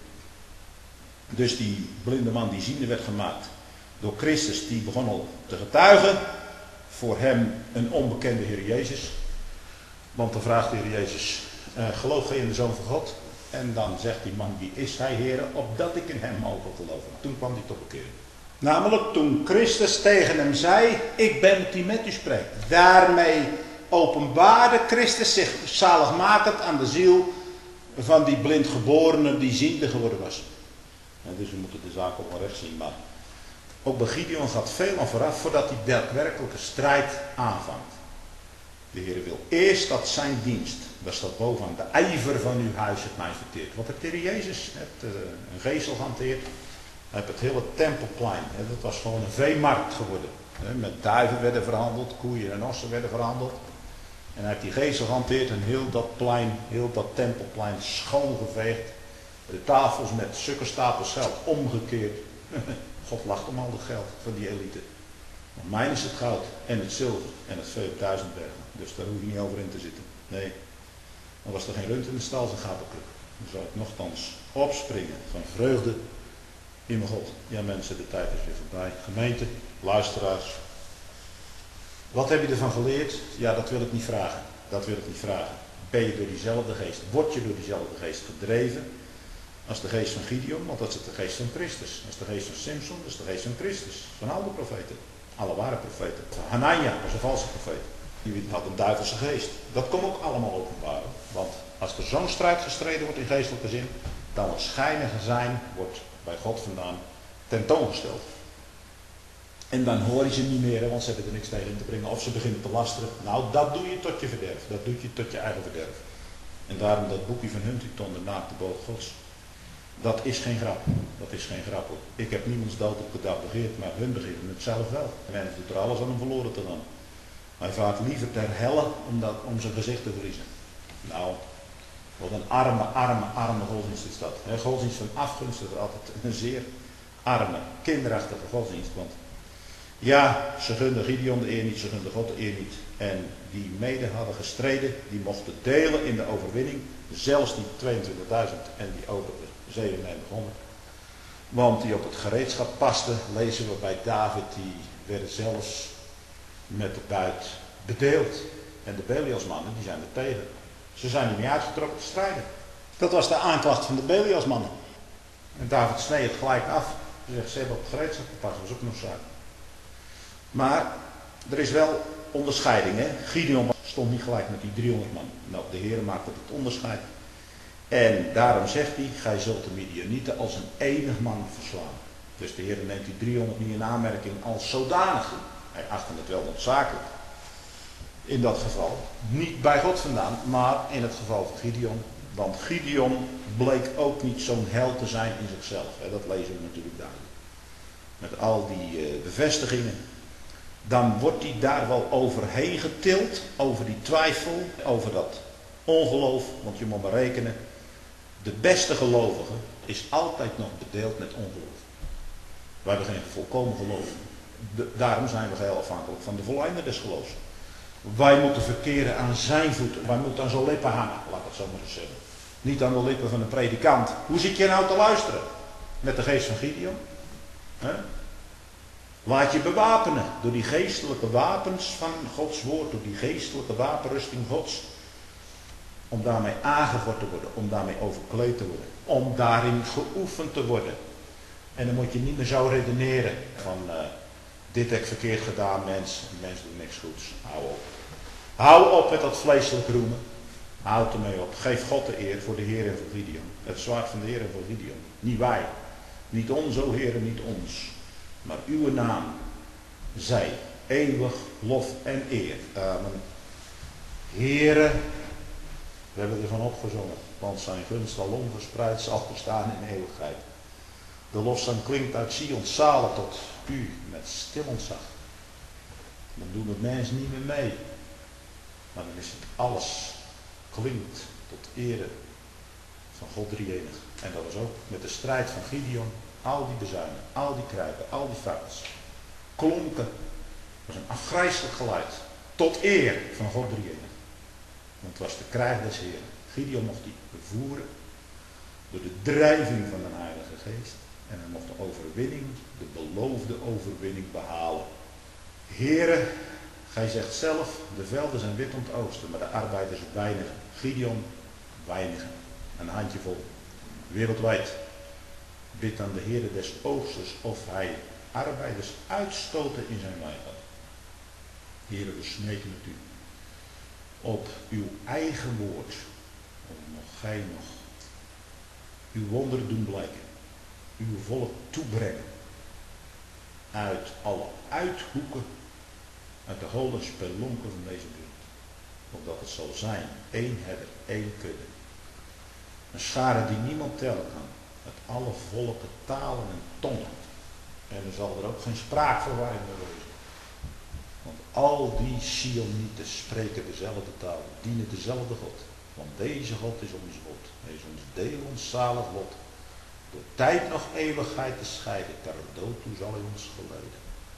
Dus die blinde man die ziende werd gemaakt door Christus, die begon al te getuigen. Voor hem een onbekende Heer Jezus. Want dan vraagt de Heer Jezus, geloof gij in de Zoon van God? En dan zegt die man, wie is hij, Heere, opdat ik in hem mogen geloven. Toen kwam hij tot bekering. Namelijk toen Christus tegen hem zei, ik ben het die met u spreekt. Daarmee openbaarde Christus zich zaligmakend aan de ziel van die blindgeborene die ziende geworden was. En dus we moeten de zaak ook wel recht zien. Maar ook bij Gideon gaat veel aan vooraf voordat hij daadwerkelijke strijd aanvangt. De Heer wil eerst dat zijn dienst, daar staat bovenaan, de ijver van uw huis het mij verteert. Wat heeft de Heer Jezus? Hij heeft een geestel gehanteerd. Hij heeft het hele tempelplein. Dat was gewoon een veemarkt geworden. Met duiven werden verhandeld, koeien en ossen werden verhandeld. En hij heeft die geestel gehanteerd en heel dat plein, heel dat tempelplein schoongeveegd. De tafels met zulke stapels geld omgekeerd. God lacht om al het geld van die elite. Want mijn is het goud en het zilver en het vee op 1000 bergen. Dus daar hoef je niet over in te zitten. Nee, dan was er geen rund in de stal, zijn gapenkluk. Dan zou ik nogthans opspringen van vreugde in mijn God. Ja mensen, de tijd is weer voorbij. Gemeente, luisteraars. Wat heb je ervan geleerd? Ja, dat wil ik niet vragen. Dat wil ik niet vragen. Ben je door diezelfde geest, word je door diezelfde geest gedreven? Dat is de geest van Gideon, want dat is de geest van Christus. Dat is de geest van Simson, dat is de geest van Christus. Van al de profeten. Alle ware profeten. Hanania was een valse profeet. Die had een duivelse geest. Dat kon ook allemaal openbaren. Want als er zo'n strijd gestreden wordt in geestelijke zin, dan het schijnige zijn wordt bij God vandaan tentoongesteld. En dan hoor je ze niet meer, want ze hebben er niks tegen in te brengen. Of ze beginnen te lasteren. Nou, dat doe je tot je verderf. Dat doe je tot je eigen verderf. En daarom dat boekje van Huntington, de naakte boog Gods. Dat is geen grap. Dat is geen grap. Ik heb niemands dood op gedaan begeerd, maar hun begeeren het zelf wel. En men doet er alles aan om verloren te gaan. Hij vaart liever ter helle om zijn gezicht te verliezen. Nou, wat een arme godsdienst is dat. Godsdienst van afgunst is altijd een zeer arme, kinderachtige godsdienst. Want ja, ze gunden Gideon de eer niet, ze gunden God de eer niet. En die mede hadden gestreden, die mochten delen in de overwinning. Zelfs die 22.000 en die over de 9700. Want die op het gereedschap pasten, lezen we bij David, die werden zelfs met de buit bedeeld. En de Belialsmannen, die zijn er tegen. Ze zijn er niet uitgetrokken te strijden. Dat was de aanklacht van de Belialsmannen. En David sneed het gelijk af. Hij zegt, ze hebben op het gereedschap gepast, dat was ook nog zaak. Maar er is wel onderscheiding. Hè? Gideon stond niet gelijk met die 300 man. Nou, de Heer maakte het onderscheid. En daarom zegt hij, gij zult de Midianieten als een enig man verslaan. Dus de Heer neemt die 300 niet in aanmerking als zodanig. Hij achtte het wel noodzakelijk. In dat geval. Niet bij God vandaan, maar in het geval van Gideon. Want Gideon bleek ook niet zo'n held te zijn in zichzelf. Hè? Dat lezen we natuurlijk duidelijk. Met al die bevestigingen. Dan wordt hij daar wel overheen getild. Over die twijfel. Over dat ongeloof. Want je moet maar rekenen. De beste gelovige is altijd nog bedeeld met ongeloof. Wij hebben geen volkomen geloof. Daarom zijn we heel afhankelijk van de volleinder des geloofs. Wij moeten verkeren aan zijn voeten. Wij moeten aan zijn lippen hangen, laat ik het zo maar eens zeggen. Niet aan de lippen van een predikant. Hoe zit je nou te luisteren? Met de geest van Gideon? Laat je bewapenen door die geestelijke wapens van Gods woord. Door die geestelijke wapenrusting Gods. Om daarmee aangevord te worden. Om daarmee overkleed te worden. Om daarin geoefend te worden. En dan moet je niet meer zo redeneren van dit heb ik verkeerd gedaan, mens. Die mens doet niks goeds. Hou op. Hou op met dat vleeselijk roemen. Houd ermee op. Geef God de eer voor de Heer en voor Gideon. Het zwaard van de Heer en voor Gideon. Niet wij. Niet ons, o Heer, niet ons. Maar uw naam zij eeuwig lof en eer. Amen. Heere, we hebben ervan opgezongen. Want zijn gunst alom verspreid zal bestaan in eeuwigheid. De lofzang klinkt uit Sion's zalen tot u met stil ontzag. Dan doen de mensen niet meer mee. Maar dan is het alles klinkt tot ere van God drie-enig. En dat was ook met de strijd van Gideon. Al die bezuinen, al die kruipen, al die fakkels. Klonken. Dat was een afgrijselijk geluid. Tot eer van God drie-enig. Want het was de krijg des Heeren. Gideon mocht die bevoeren. Door de drijving van de Heilige Geest. En hij mocht de overwinning, de beloofde overwinning behalen. Heere, gij zegt zelf, de velden zijn wit om het oosten, maar de arbeiders weinigen. Gideon, weinigen. Een handjevol. Wereldwijd. Bid aan de Heere des oogsters of hij arbeiders uitstoten in zijn wijngaard. Heere, we smeken met u. Op uw eigen woord. Om nog gij nog uw wonderen doen blijken. Uw volk toebrengen. Uit alle uithoeken. Uit de holle spelonken van deze wereld. Opdat het zal zijn. Één herder, één kudde. Een schare die niemand tellen kan. Uit alle volken, talen en tongen. En er zal er ook geen spraakverwarring meer wezen. Want al die Sionieten spreken dezelfde taal. Dienen dezelfde God. Want deze God is onze God. Hij is ons deel, ons zalig lot. Door tijd nog eeuwigheid te scheiden. Ter dood toe zal hij ons geleiden.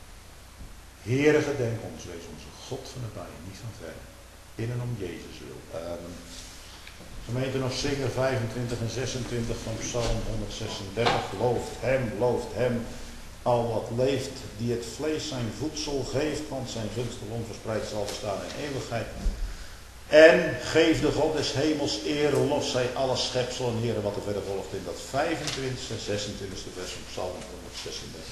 Heere, gedenk ons. Wees onze God van nabij, niet van ver. In en om Jezus wil. Amen. Gemeente nog zingen 25 en 26 van Psalm 136. Looft hem, al wat leeft, die het vlees zijn voedsel geeft, want zijn gunst alom verspreid zal bestaan in eeuwigheid. En geef de God des hemels eer, lof zij alle schepselen, Heere, wat er verder volgt in dat 25e en 26e vers van Psalm 136.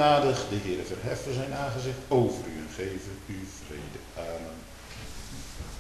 verheffen zijn aangezicht over u en geven u vrede. Amen.